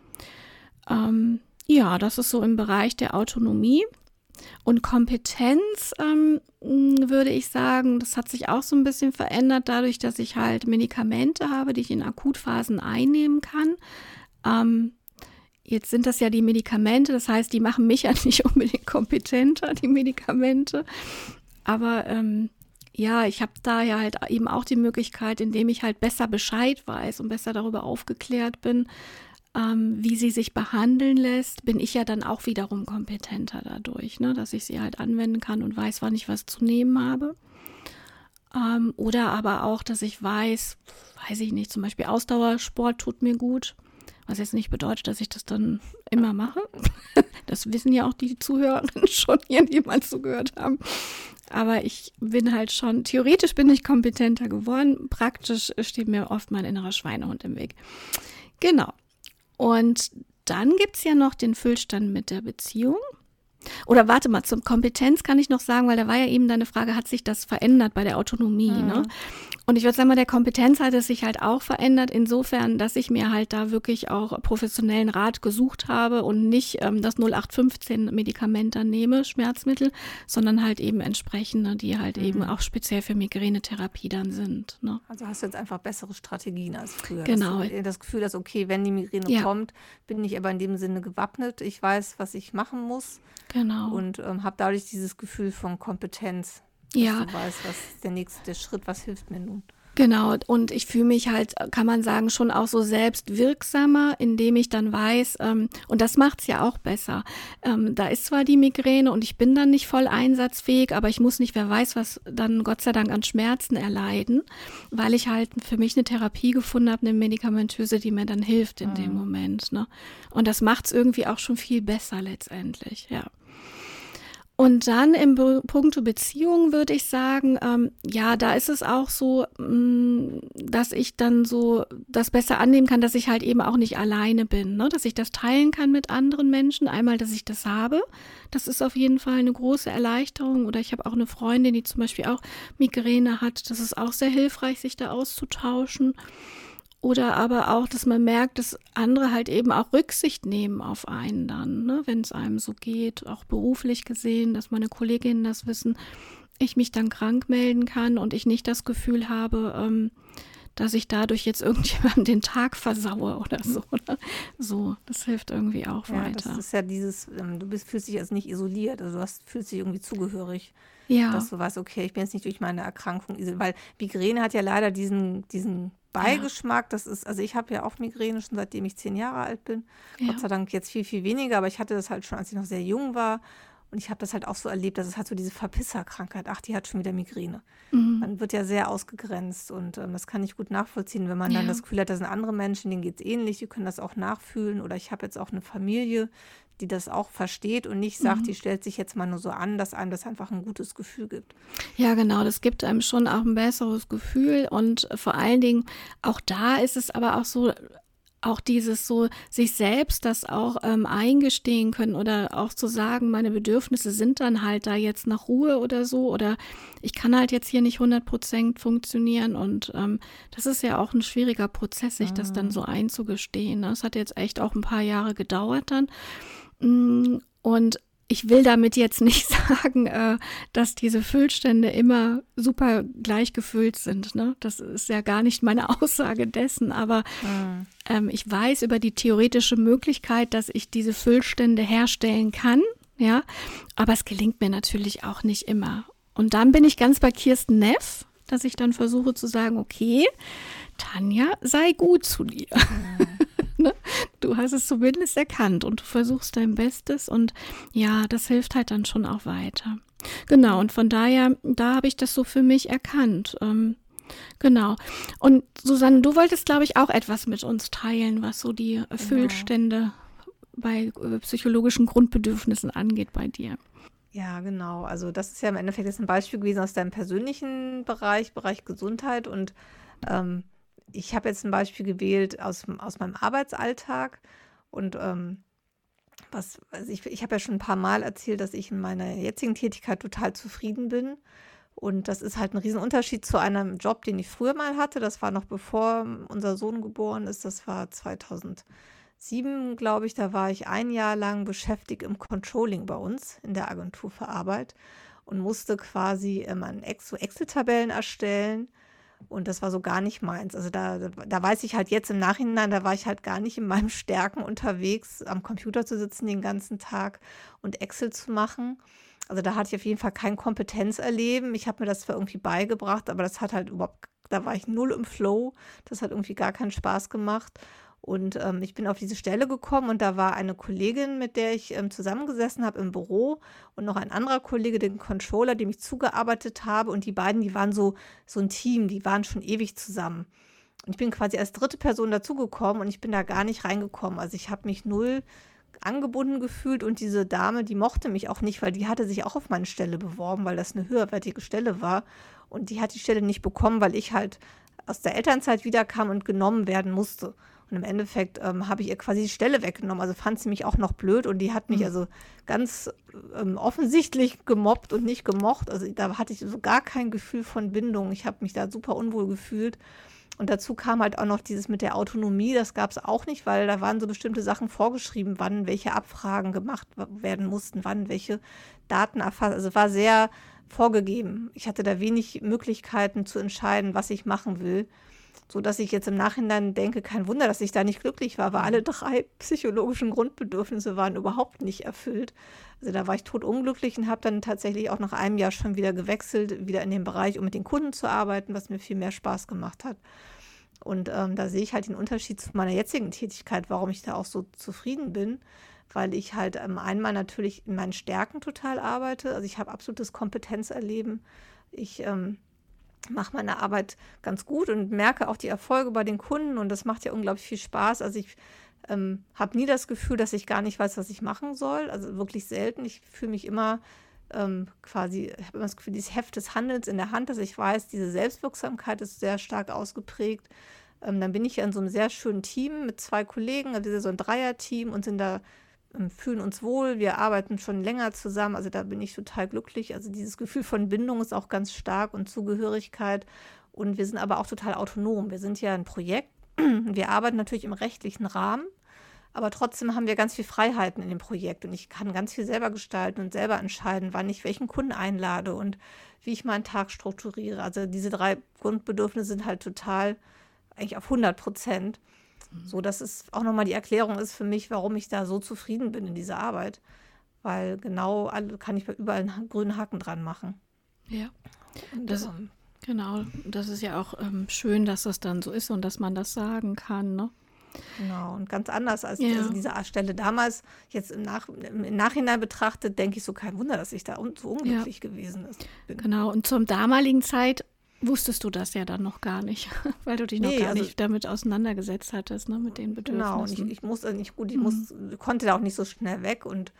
S3: Ähm, ja, das ist so im Bereich der Autonomie. Und Kompetenz, ähm, mh, würde ich sagen, das hat sich auch so ein bisschen verändert, dadurch, dass ich halt Medikamente habe, die ich in Akutphasen einnehmen kann. Ähm, jetzt sind das ja die Medikamente, das heißt, die machen mich ja nicht unbedingt kompetenter, die Medikamente. Aber ähm, ja, ich habe da ja halt eben auch die Möglichkeit, indem ich halt besser Bescheid weiß und besser darüber aufgeklärt bin, ähm, wie sie sich behandeln lässt, bin ich ja dann auch wiederum kompetenter dadurch, ne? Dass ich sie halt anwenden kann und weiß, wann ich was zu nehmen habe. Ähm, oder aber auch, dass ich weiß, weiß ich nicht, zum Beispiel Ausdauersport tut mir gut, was jetzt nicht bedeutet, dass ich das dann immer mache. Das wissen ja auch die Zuhörerinnen schon hier, die mal zugehört haben. Aber ich bin halt schon, theoretisch bin ich kompetenter geworden, praktisch steht mir oft mein innerer Schweinehund im Weg. Genau. Und dann gibt es ja noch den Füllstand mit der Beziehung. Oder warte mal, zum Kompetenz kann ich noch sagen, weil da war ja eben deine Frage, hat sich das verändert bei der Autonomie,
S2: Mhm.
S3: ne? Und ich würde sagen, bei der Kompetenz hat es sich halt auch verändert, insofern, dass ich mir halt da wirklich auch professionellen Rat gesucht habe und nicht ähm, das null acht fünfzehn Medikament dann nehme, Schmerzmittel, sondern halt eben entsprechende, die halt
S2: Mhm.
S3: eben auch speziell für Migränetherapie dann sind, ne?
S2: Also hast du jetzt einfach bessere Strategien als früher.
S3: Genau.
S2: Dass du das Gefühl hast, okay, wenn die Migräne
S3: Ja.
S2: kommt, bin ich aber in dem Sinne gewappnet. Ich weiß, was ich machen muss
S3: Genau.
S2: und ähm, habe dadurch dieses Gefühl von Kompetenz. Dass
S3: Ja.
S2: du weißt, was ist der nächste Schritt, was hilft mir nun?
S3: Genau, und ich fühle mich halt, kann man sagen, schon auch so selbst wirksamer, indem ich dann weiß, ähm, und das macht's ja auch besser. Ähm, da ist zwar die Migräne und ich bin dann nicht voll einsatzfähig, aber ich muss nicht, wer weiß, was dann Gott sei Dank an Schmerzen erleiden, weil ich halt für mich eine Therapie gefunden habe, eine medikamentöse, die mir dann hilft in dem
S2: Mhm.
S3: Moment, ne? Und das macht's irgendwie auch schon viel besser letztendlich, ja. Und dann im Be- Punkto Beziehung würde ich sagen, ähm, ja, da ist es auch so, mh, dass ich dann so das besser annehmen kann, dass ich halt eben auch nicht alleine bin, ne? Dass ich das teilen kann mit anderen Menschen. Einmal, dass ich das habe, das ist auf jeden Fall eine große Erleichterung. Oder ich habe auch eine Freundin, die zum Beispiel auch Migräne hat. Das ist auch sehr hilfreich, sich da auszutauschen. Oder aber auch, dass man merkt, dass andere halt eben auch Rücksicht nehmen auf einen dann, ne, wenn es einem so geht, auch beruflich gesehen, dass meine Kolleginnen das wissen, ich mich dann krank melden kann und ich nicht das Gefühl habe, ähm, dass ich dadurch jetzt irgendjemandem den Tag versaue oder so. Oder? So, das hilft irgendwie auch
S2: Ja, das
S3: weiter.
S2: ist ja dieses, ähm, du bist, fühlst dich also nicht isoliert, also du hast, fühlst dich irgendwie zugehörig,
S3: Ja,
S2: dass du weißt, okay, ich bin jetzt nicht durch meine Erkrankung isoliert, weil Migräne hat ja leider diesen, diesen Beigeschmack, das ist, also ich habe ja auch Migräne schon seitdem ich zehn Jahre alt bin,
S3: ja,
S2: Gott sei Dank jetzt viel, viel weniger, aber ich hatte das halt schon, als ich noch sehr jung war und ich habe das halt auch so erlebt, dass es halt so diese Verpisserkrankheit, ach, die hat schon wieder Migräne.
S3: mhm.
S2: Man wird ja sehr ausgegrenzt und ähm, das kann ich gut nachvollziehen, wenn man dann
S3: Ja.
S2: das Gefühl hat, das sind andere Menschen, denen geht es ähnlich, die können das auch nachfühlen. Oder ich habe jetzt auch eine Familie, die das auch versteht und nicht sagt,
S3: Mhm.
S2: die stellt sich jetzt mal nur so an, dass einem das einfach ein gutes Gefühl gibt.
S3: Ja, genau, das gibt einem schon auch ein besseres Gefühl und vor allen Dingen auch da ist es aber auch so, auch dieses so, sich selbst das auch ähm, eingestehen können oder auch zu sagen, meine Bedürfnisse sind dann halt da jetzt nach Ruhe oder so oder ich kann halt jetzt hier nicht hundert Prozent funktionieren und ähm, das ist ja auch ein schwieriger Prozess, sich das dann so einzugestehen. Ne? Das hat jetzt echt auch ein paar Jahre gedauert dann und ich will damit jetzt nicht sagen, äh, dass diese Füllstände immer super gleich gefüllt sind. Ne? Das ist ja gar nicht meine Aussage dessen. Aber mhm. ähm, ich weiß über die theoretische Möglichkeit, dass ich diese Füllstände herstellen kann. Ja, aber es gelingt mir natürlich auch nicht immer. Und dann bin ich ganz bei Kirsten Neff, dass ich dann versuche zu sagen, okay, Tanja, sei gut zu dir. Mhm. Ne? Du hast es zumindest erkannt und du versuchst dein Bestes und ja, das hilft halt dann schon auch weiter. Genau, und von daher, da habe ich das so für mich erkannt. Ähm, genau. Und Susanne, du wolltest, glaube ich, auch etwas mit uns teilen, was so die Füllstände bei äh, psychologischen Grundbedürfnissen angeht bei dir.
S2: Ja, genau. Also das ist ja im Endeffekt jetzt ein Beispiel gewesen aus deinem persönlichen Bereich, Bereich Gesundheit und ähm, ich habe jetzt ein Beispiel gewählt aus, aus meinem Arbeitsalltag und ähm, was, also ich, ich habe ja schon ein paar Mal erzählt, dass ich in meiner jetzigen Tätigkeit total zufrieden bin und das ist halt ein Riesenunterschied zu einem Job, den ich früher mal hatte. Das war noch bevor unser Sohn geboren ist, das war zweitausendsieben, glaube ich, da war ich ein Jahr lang beschäftigt im Controlling bei uns in der Agentur für Arbeit und musste quasi ähm, so Excel-Tabellen erstellen. Und das war so gar nicht meins. Also da, da weiß ich halt jetzt im Nachhinein, da war ich halt gar nicht in meinen Stärken unterwegs, am Computer zu sitzen den ganzen Tag und Excel zu machen. Also da hatte ich auf jeden Fall kein Kompetenzerleben. Ich habe mir das zwar irgendwie beigebracht, aber das hat halt überhaupt, da war ich null im Flow. Das hat irgendwie gar keinen Spaß gemacht. Und ähm, ich bin auf diese Stelle gekommen und da war eine Kollegin, mit der ich ähm, zusammengesessen habe im Büro und noch ein anderer Kollege, den Controller, dem ich zugearbeitet habe. Und die beiden, die waren so, so ein Team, die waren schon ewig zusammen. Und ich bin quasi als dritte Person dazugekommen und ich bin da gar nicht reingekommen. Also ich habe mich null angebunden gefühlt und diese Dame, die mochte mich auch nicht, weil die hatte sich auch auf meine Stelle beworben, weil das eine höherwertige Stelle war. Und die hat die Stelle nicht bekommen, weil ich halt aus der Elternzeit wiederkam und genommen werden musste. Und im Endeffekt ähm, habe ich ihr quasi die Stelle weggenommen. Also fand sie mich auch noch blöd und die hat mich mhm. also ganz ähm, offensichtlich gemobbt und nicht gemocht. Also da hatte ich so gar kein Gefühl von Bindung. Ich habe mich da super unwohl gefühlt. Und dazu kam halt auch noch dieses mit der Autonomie. Das gab es auch nicht, weil da waren so bestimmte Sachen vorgeschrieben, wann welche Abfragen gemacht werden mussten, wann welche Daten erfasst. Also war sehr vorgegeben. Ich hatte da wenig Möglichkeiten zu entscheiden, was ich machen will. So dass ich jetzt im Nachhinein denke, kein Wunder, dass ich da nicht glücklich war, weil alle drei psychologischen Grundbedürfnisse waren überhaupt nicht erfüllt. Also da war ich totunglücklich und habe dann tatsächlich auch nach einem Jahr schon wieder gewechselt, wieder in den Bereich, um mit den Kunden zu arbeiten, was mir viel mehr Spaß gemacht hat. Und ähm, da sehe ich halt den Unterschied zu meiner jetzigen Tätigkeit, warum ich da auch so zufrieden bin, weil ich halt ähm, einmal natürlich in meinen Stärken total arbeite. Also ich habe absolutes Kompetenzerleben. Ich ähm, mache meine Arbeit ganz gut und merke auch die Erfolge bei den Kunden und das macht ja unglaublich viel Spaß. Also ich ähm, habe nie das Gefühl, dass ich gar nicht weiß, was ich machen soll. Also wirklich selten. Ich fühle mich immer ähm, quasi, ich habe immer das Gefühl, dieses Heft des Handelns in der Hand, dass ich weiß, diese Selbstwirksamkeit ist sehr stark ausgeprägt. Ähm, dann bin ich ja in so einem sehr schönen Team mit zwei Kollegen, also wir sind so ein Dreier-Team und sind da fühlen uns wohl, wir arbeiten schon länger zusammen, also da bin ich total glücklich. Also dieses Gefühl von Bindung ist auch ganz stark und Zugehörigkeit und wir sind aber auch total autonom. Wir sind ja ein Projekt, wir arbeiten natürlich im rechtlichen Rahmen, aber trotzdem haben wir ganz viel Freiheiten in dem Projekt und ich kann ganz viel selber gestalten und selber entscheiden, wann ich welchen Kunden einlade und wie ich meinen Tag strukturiere. Also diese drei Grundbedürfnisse sind halt total, eigentlich auf hundert Prozent. So, dass es auch nochmal die Erklärung ist für mich, warum ich da so zufrieden bin in dieser Arbeit. Weil genau, alle kann ich überall einen grünen Haken dran machen.
S3: Ja, und, das, ähm, genau. Das ist ja auch ähm, schön, dass das dann so ist und dass man das sagen kann, ne?
S2: Genau, und ganz anders als
S3: ja.
S2: also diese Stelle damals. Jetzt im, Nach, im Nachhinein betrachtet, denke ich so, kein Wunder, dass ich da un, so unglücklich ja. gewesen bin.
S3: Genau, und zur damaligen Zeit wusstest du das ja dann noch gar nicht, weil du dich noch nee, gar also, nicht damit auseinandergesetzt hattest, ne, mit den Bedürfnissen.
S2: Genau, und ich, ich musste nicht gut, ich muss, konnte da auch nicht so schnell weg und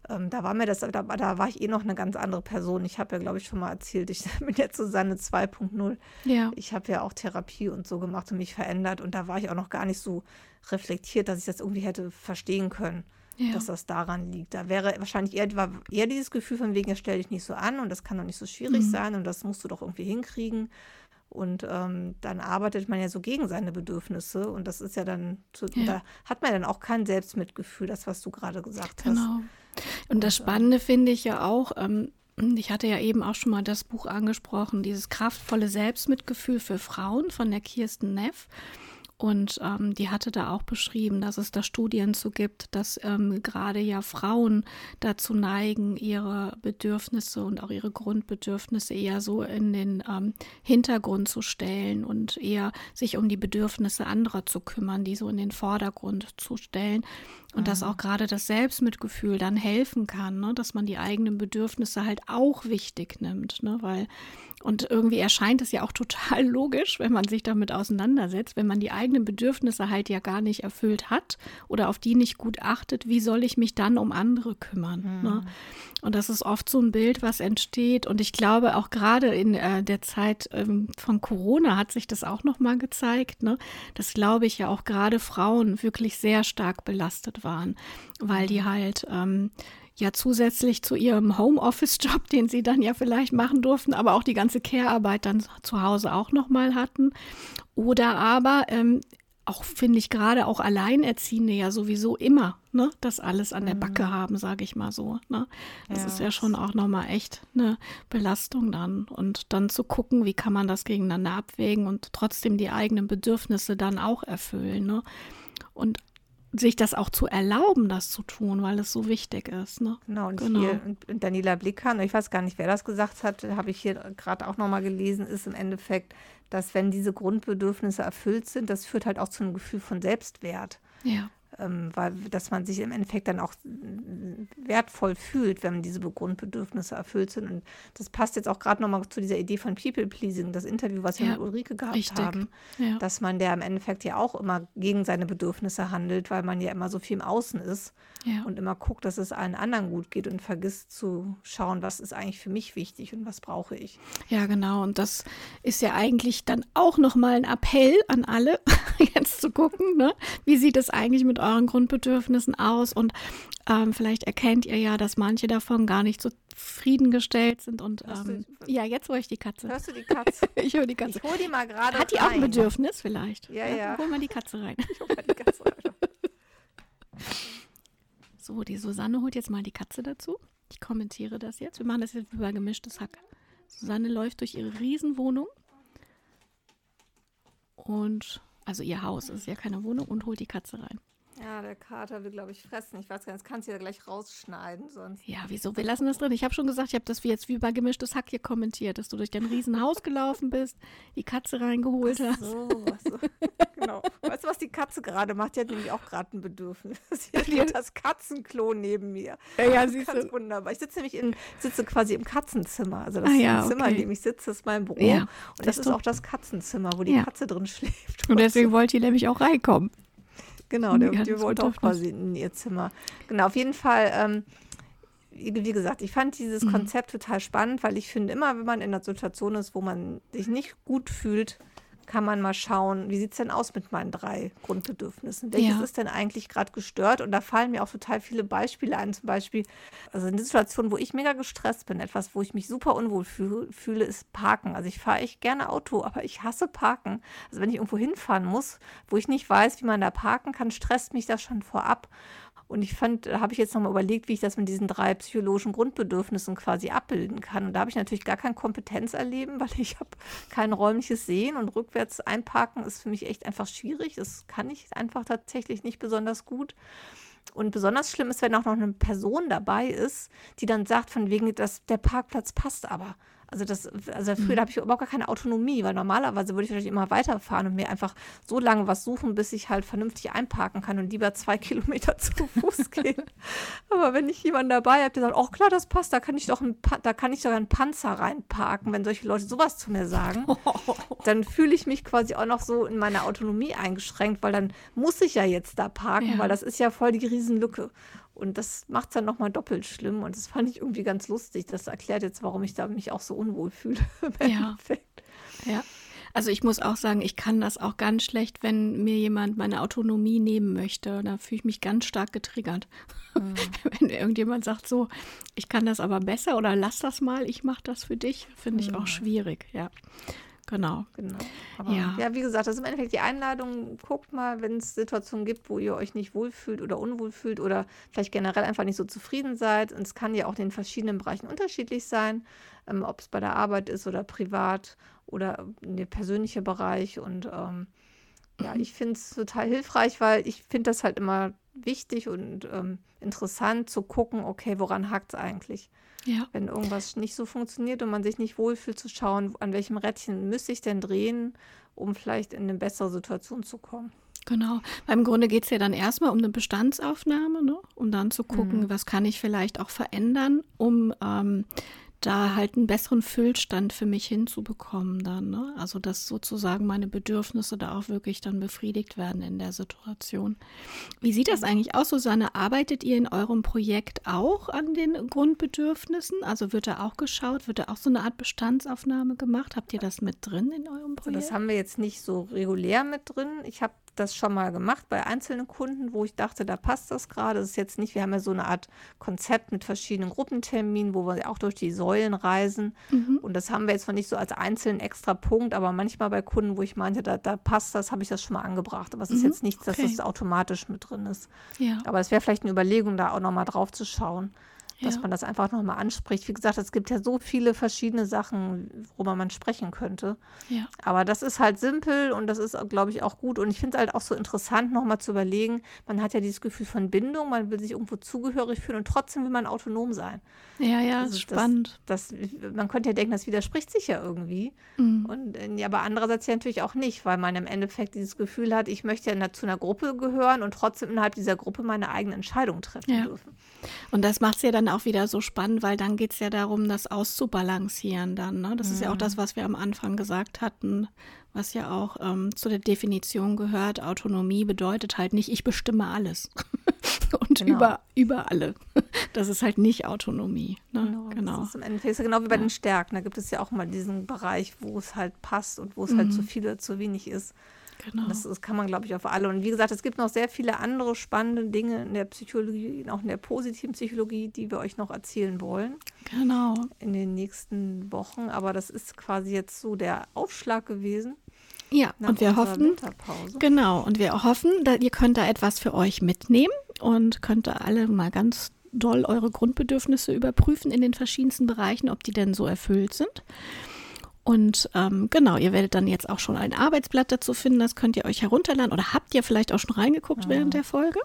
S2: Ähm, da war mir das, da, da war ich eh noch eine ganz andere Person. Ich habe ja, glaube ich, schon mal erzählt, ich bin jetzt Susanne zwei Punkt null.
S3: Ja.
S2: Ich habe ja auch Therapie und so gemacht und mich verändert. Und da war ich auch noch gar nicht so reflektiert, dass ich das irgendwie hätte verstehen können,
S3: Ja.
S2: dass das daran liegt. Da wäre wahrscheinlich eher, war eher dieses Gefühl von wegen, ja, stell dich nicht so an und das kann doch nicht so schwierig
S3: Mhm.
S2: sein und das musst du doch irgendwie hinkriegen. Und ähm, dann arbeitet man ja so gegen seine Bedürfnisse und das ist ja dann, zu,
S3: Ja.
S2: da hat man dann auch kein Selbstmitgefühl, das, was du gerade gesagt hast.
S3: Genau. Und das Spannende finde ich ja auch, ähm, ich hatte ja eben auch schon mal das Buch angesprochen, dieses kraftvolle Selbstmitgefühl für Frauen von der Kirsten Neff. Und ähm, die hatte da auch beschrieben, dass es da Studien zu gibt, dass ähm, gerade ja Frauen dazu neigen, ihre Bedürfnisse und auch ihre Grundbedürfnisse eher so in den ähm, Hintergrund zu stellen und eher sich um die Bedürfnisse anderer zu kümmern, die so in den Vordergrund zu stellen. Und mhm. dass auch gerade das Selbstmitgefühl dann helfen kann, ne? Dass man die eigenen Bedürfnisse halt auch wichtig nimmt, ne? Weil und irgendwie erscheint es ja auch total logisch, wenn man sich damit auseinandersetzt, wenn man die eigenen Bedürfnisse halt ja gar nicht erfüllt hat oder auf die nicht gut achtet, wie soll ich mich dann um andere kümmern? Mhm. Ne? Und das ist oft so ein Bild, was entsteht. Und ich glaube, auch gerade in äh, der Zeit ähm, von Corona hat sich das auch nochmal gezeigt, ne? Dass, glaube ich, ja auch gerade Frauen wirklich sehr stark belastet waren, weil die halt ähm, ja zusätzlich zu ihrem Homeoffice-Job, den sie dann ja vielleicht machen durften, aber auch die ganze Care-Arbeit dann zu Hause auch nochmal hatten. Oder aber ähm, auch, finde ich, gerade auch Alleinerziehende ja sowieso immer, ne, das alles an der Backe haben, sage ich mal so. Ne? Das ja. ist ja schon auch nochmal echt eine Belastung dann. Und dann zu gucken, wie kann man das gegeneinander abwägen und trotzdem die eigenen Bedürfnisse dann auch erfüllen. Ne? Und sich das auch zu erlauben, das zu tun, weil es so wichtig ist. Ne?
S2: Genau, und
S3: genau.
S2: hier und Daniela Blickhan, ich weiß gar nicht, wer das gesagt hat, habe ich hier gerade auch nochmal gelesen, ist im Endeffekt, dass wenn diese Grundbedürfnisse erfüllt sind, das führt halt auch zu einem Gefühl von Selbstwert.
S3: Ja.
S2: Ähm, weil, dass man sich im Endeffekt dann auch wertvoll fühlt, wenn diese Grundbedürfnisse erfüllt sind. Und das passt jetzt auch gerade nochmal zu dieser Idee von People-Pleasing, das Interview, was wir
S3: Ja,
S2: mit Ulrike gehabt
S3: richtig.
S2: haben,
S3: Ja.
S2: dass man der im Endeffekt ja auch immer gegen seine Bedürfnisse handelt, weil man ja immer so viel im Außen ist
S3: Ja.
S2: und immer guckt, dass es allen anderen gut geht und vergisst zu schauen, was ist eigentlich für mich wichtig und was brauche ich.
S3: Ja, genau. Und das ist ja eigentlich dann auch nochmal ein Appell an alle, jetzt zu gucken, ne? Wie sieht es eigentlich mit euren Grundbedürfnissen aus? Und ähm, vielleicht erkennt ihr ja, dass manche davon gar nicht so zufriedengestellt sind. Und ähm,
S2: du,
S3: ja, jetzt höre ich die Katze.
S2: Hörst du die Katze?
S3: Ich höre die Katze.
S2: Ich hole die mal gerade
S3: Hat die auch ein Bedürfnis vielleicht?
S2: Ja, ja.
S3: Hol mal die Katze rein.
S2: Ich hole mal die Katze rein.
S3: So, die Susanne holt jetzt mal die Katze dazu. Ich kommentiere das jetzt. Wir machen das jetzt über gemischtes Hack. Susanne läuft durch ihre Riesenwohnung und, also ihr Haus, ist ja keine Wohnung, und holt die Katze rein.
S2: Ja, der Kater will, glaube ich, fressen. Ich weiß gar nicht, das kannst du ja gleich rausschneiden sonst.
S3: Ja, wieso? Wir lassen das drin. Ich habe schon gesagt, ich habe das wie jetzt wie bei gemischtes Hack hier kommentiert, dass du durch dein Riesenhaus gelaufen bist, die Katze reingeholt hast.
S2: So, so. Genau. Weißt du, was die Katze gerade macht? Die hat nämlich auch gerade ein Bedürfnis. Sie hat das Katzenklo neben mir.
S3: Ja, ja,
S2: das
S3: siehst
S2: ist ganz
S3: du.
S2: wunderbar. Ich sitze nämlich in, sitze quasi im Katzenzimmer. Also das
S3: Ah, ja,
S2: Zimmer,
S3: okay.
S2: in dem ich sitze, ist mein Büro.
S3: Ja,
S2: und das ist
S3: doch.
S2: auch das Katzenzimmer, wo die
S3: Ja.
S2: Katze drin schläft.
S3: Und deswegen wollte die nämlich auch reinkommen.
S2: Genau, der,
S3: Die hat
S2: die
S3: das
S2: wollte auch
S3: Bedürfnis.
S2: quasi in ihr Zimmer. Genau, auf jeden Fall, ähm, wie wie gesagt, ich fand dieses
S3: Mhm.
S2: Konzept total spannend, weil ich finde, immer wenn man in einer Situation ist, wo man sich nicht gut fühlt, kann man mal schauen, wie sieht es denn aus mit meinen drei Grundbedürfnissen? Welches
S3: Ja.
S2: ist denn eigentlich gerade gestört? Und da fallen mir auch total viele Beispiele ein. Zum Beispiel, also eine Situation, wo ich mega gestresst bin, etwas, wo ich mich super unwohl fühle, fühle ist Parken. Also ich fahre echt gerne Auto, aber ich hasse Parken. Also wenn ich irgendwo hinfahren muss, wo ich nicht weiß, wie man da parken kann, stresst mich das schon vorab. Und ich fand, da habe ich jetzt nochmal überlegt, wie ich das mit diesen drei psychologischen Grundbedürfnissen quasi abbilden kann. Und da habe ich natürlich gar kein Kompetenzerleben, weil ich habe kein räumliches Sehen und rückwärts einparken ist für mich echt einfach schwierig. Das kann ich einfach tatsächlich nicht besonders gut. Und besonders schlimm ist, wenn auch noch eine Person dabei ist, die dann sagt, von wegen, dass der Parkplatz passt aber. Also das, also früher
S3: Mhm.
S2: habe ich überhaupt gar keine Autonomie, weil normalerweise würde ich wahrscheinlich immer weiterfahren und mir einfach so lange was suchen, bis ich halt vernünftig einparken kann und lieber zwei Kilometer zu Fuß gehen. Aber wenn ich jemanden dabei habe, der sagt, oh klar, das passt, da kann ich doch ein, Pa- da kann ich doch einen Panzer reinparken, wenn solche Leute sowas zu mir sagen, dann fühle ich mich quasi auch noch so in meiner Autonomie eingeschränkt, weil dann muss ich ja jetzt da parken,
S3: Ja.
S2: weil das ist ja voll die Riesenlücke. Und das macht es dann nochmal doppelt schlimm. Und das fand ich irgendwie ganz lustig. Das erklärt jetzt, warum ich da mich auch so unwohl fühle im
S3: Ja.
S2: Endeffekt.
S3: Ja. Also ich muss auch sagen, ich kann das auch ganz schlecht, wenn mir jemand meine Autonomie nehmen möchte. Da fühle ich mich ganz stark getriggert.
S2: Mhm.
S3: Wenn irgendjemand sagt so, ich kann das aber besser oder lass das mal, ich mache das für dich, finde ich
S2: Mhm.
S3: auch schwierig. Ja, genau.
S2: Genau. Aber
S3: Ja.
S2: ja. wie gesagt, das ist im Endeffekt die Einladung. Guckt mal, wenn es Situationen gibt, wo ihr euch nicht wohlfühlt oder unwohl fühlt oder vielleicht generell einfach nicht so zufrieden seid. Und es kann ja auch in den verschiedenen Bereichen unterschiedlich sein, ähm, ob es bei der Arbeit ist oder privat oder der persönliche Bereich. Und ähm, ja,
S3: Mhm.
S2: ich finde es total hilfreich, weil ich finde das halt immer wichtig und ähm, interessant zu gucken, okay, woran hakt es eigentlich?
S3: Ja.
S2: Wenn irgendwas nicht so funktioniert und man sich nicht wohlfühlt, zu schauen, an welchem Rädchen müsste ich denn drehen, um vielleicht in eine bessere Situation zu kommen.
S3: Genau. Weil im Grunde geht es ja dann erstmal um eine Bestandsaufnahme, ne? Um dann zu gucken,
S2: Mhm.
S3: was kann ich vielleicht auch verändern, um ähm, da halt einen besseren Füllstand für mich hinzubekommen dann, ne? Also dass sozusagen meine Bedürfnisse da auch wirklich dann befriedigt werden in der Situation. Wie sieht das eigentlich aus, Susanne? Arbeitet ihr in eurem Projekt auch an den Grundbedürfnissen? Also wird da auch geschaut, wird da auch so eine Art Bestandsaufnahme gemacht? Habt ihr das mit drin in eurem
S2: Also
S3: Projekt?
S2: das haben wir jetzt nicht so regulär mit drin. Ich habe das schon mal gemacht bei einzelnen Kunden, wo ich dachte, da passt das gerade. Das ist jetzt nicht, wir haben ja so eine Art Konzept mit verschiedenen Gruppenterminen, wo wir auch durch die Säulen reisen.
S3: Mhm.
S2: Und das haben wir jetzt noch nicht so als einzelnen extra Punkt, aber manchmal bei Kunden, wo ich meinte, da, da passt das, habe ich das schon mal angebracht. Aber es ist
S3: Mhm.
S2: jetzt nichts, dass
S3: Okay.
S2: das automatisch mit drin ist.
S3: Ja,
S2: Aber es wäre vielleicht eine Überlegung, da auch nochmal drauf zu schauen, dass
S3: ja,
S2: man das einfach nochmal anspricht. Wie gesagt, es gibt ja so viele verschiedene Sachen, worüber man sprechen könnte.
S3: ja.
S2: Aber das ist halt simpel und das ist, glaube ich, auch gut. Und ich finde es halt auch so interessant, nochmal zu überlegen, man hat ja dieses Gefühl von Bindung, man will sich irgendwo zugehörig fühlen und trotzdem will man autonom sein.
S3: Ja, ja,
S2: Also
S3: ist
S2: das-
S3: spannend.
S2: Das, man könnte ja denken, das widerspricht sich ja irgendwie.
S3: Mhm.
S2: Und, äh, ja, aber andererseits ja natürlich auch nicht, weil man im Endeffekt dieses Gefühl hat, ich möchte ja na- zu einer Gruppe gehören und trotzdem innerhalb dieser Gruppe meine eigene Entscheidung treffen
S3: Ja.
S2: dürfen.
S3: Und das macht es ja dann auch wieder so spannend, weil dann geht es ja darum, das auszubalancieren dann. Ne? Das ist ja auch das, was wir am Anfang gesagt hatten, was ja auch ähm, zu der Definition gehört. Autonomie bedeutet halt nicht, ich bestimme alles und
S2: Genau.
S3: über, über alle. Das ist halt nicht Autonomie. Ne?
S2: Genau,
S3: Genau.
S2: Das ist im Endeffekt ist ja genau wie bei
S3: Ja.
S2: den Stärken. Da gibt es ja auch mal diesen Bereich, wo es halt passt und wo es halt zu viel oder zu wenig ist.
S3: Genau.
S2: Und das, das kann man, glaube ich, auf alle. Und wie gesagt, es gibt noch sehr viele andere spannende Dinge in der Psychologie, auch in der positiven Psychologie, die wir euch noch erzählen wollen
S3: Genau.
S2: in den nächsten Wochen. Aber das ist quasi jetzt so der Aufschlag gewesen
S3: Ja,
S2: nach
S3: und wir
S2: unserer
S3: hoffen,
S2: Winterpause.
S3: genau, und wir hoffen, da, ihr könnt da etwas für euch mitnehmen und könnt da alle mal ganz doll eure Grundbedürfnisse überprüfen in den verschiedensten Bereichen, ob die denn so erfüllt sind. Und ähm, genau, ihr werdet dann jetzt auch schon ein Arbeitsblatt dazu finden, das könnt ihr euch herunterladen oder habt ihr vielleicht auch schon reingeguckt
S2: Ja.
S3: während der Folge.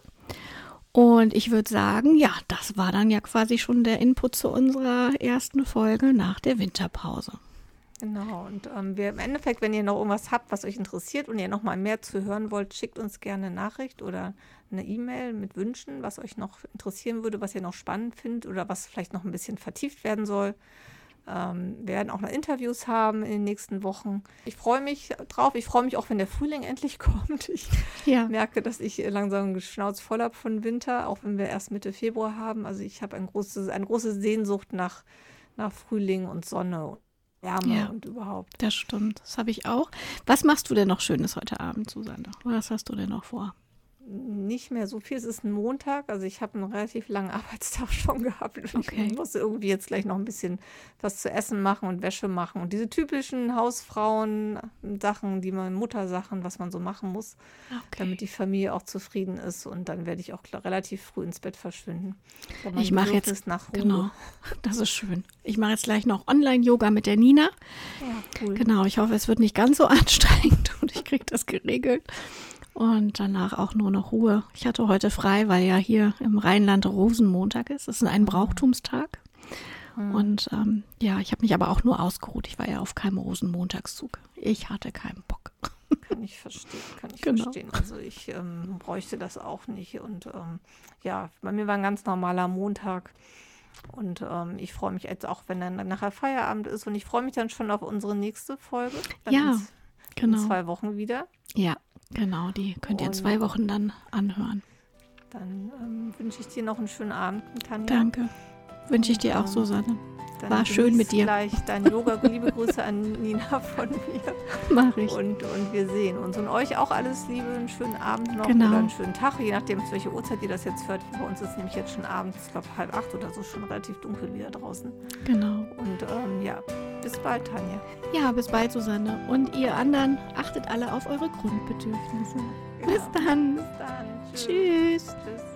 S3: Und ich würde sagen, ja, das war dann ja quasi schon der Input zu unserer ersten Folge nach der Winterpause.
S2: Genau, und ähm, wir im Endeffekt, wenn ihr noch irgendwas habt, was euch interessiert und ihr noch mal mehr zu hören wollt, schickt uns gerne eine Nachricht oder eine E-Mail mit Wünschen, was euch noch interessieren würde, was ihr noch spannend findet oder was vielleicht noch ein bisschen vertieft werden soll. Ähm, wir werden auch noch Interviews haben in den nächsten Wochen. Ich freue mich drauf. Ich freue mich auch, wenn der Frühling endlich kommt. Ich
S3: Ja,
S2: merke, dass ich langsam Schnauze voll habe von Winter, auch wenn wir erst Mitte Februar haben. Also ich habe ein großes, eine große Sehnsucht nach, nach Frühling und Sonne und Wärme
S3: Ja.
S2: und überhaupt.
S3: das stimmt. Das habe ich auch. Was machst du denn noch Schönes heute Abend, Susanne? Was hast du denn noch vor?
S2: Nicht mehr so viel. Es ist ein Montag, also ich habe einen relativ langen Arbeitstag schon gehabt. Und
S3: Okay.
S2: Ich muss irgendwie jetzt gleich noch ein bisschen was zu essen machen und Wäsche machen. Und diese typischen Hausfrauen-Sachen, die man, Muttersachen, was man so machen muss, damit die Familie auch zufrieden ist. Und dann werde ich auch klar- relativ früh ins Bett verschwinden. Weil mein
S3: Ich mache
S2: Bedürfnis
S3: jetzt,
S2: nach Ruhe.
S3: genau, das ist schön. Ich mache jetzt gleich noch Online-Yoga mit der Nina.
S2: Ja, cool.
S3: Genau, ich hoffe, es wird nicht ganz so anstrengend und ich kriege das geregelt. Und danach auch nur noch Ruhe. Ich hatte heute frei, weil ja hier im Rheinland Rosenmontag ist. Das ist ein Brauchtumstag.
S2: Hm.
S3: Und ähm, ja, ich habe mich aber auch nur ausgeruht. Ich war ja auf keinem Rosenmontagszug. Ich hatte keinen Bock.
S2: Kann ich verstehen, kann ich
S3: Genau.
S2: verstehen. Also ich ähm, bräuchte das auch nicht. Und ähm, ja, bei mir war ein ganz normaler Montag. Und ähm, ich freue mich jetzt auch, wenn dann nachher Feierabend ist. Und ich freue mich dann schon auf unsere nächste Folge. Dann
S3: Ja,
S2: in,
S3: genau.
S2: in zwei Wochen wieder.
S3: Ja, genau. Die könnt ihr in
S2: Und-
S3: zwei Wochen dann anhören.
S2: Dann ähm, wünsche ich dir noch einen schönen Abend, Tanja.
S3: Danke. Wünsche ich dir auch, Susanne. War schön mit dir.
S2: Gleich dein Yoga. Liebe Grüße an Nina von mir.
S3: Mach ich.
S2: Und, und wir sehen uns. Und euch auch alles Liebe, einen schönen Abend noch
S3: Genau.
S2: oder einen schönen Tag, je nachdem, zu welcher Uhrzeit ihr das jetzt hört. Bei uns ist nämlich jetzt schon abends, ich glaube halb acht oder so, schon relativ dunkel wieder draußen.
S3: Genau.
S2: Und ähm, ja, bis bald, Tanja.
S3: Ja, bis bald, Susanne. Und ihr anderen, achtet alle auf eure Grundbedürfnisse.
S2: Genau.
S3: Bis dann.
S2: Bis dann.
S3: Tschüss.
S2: Tschüss.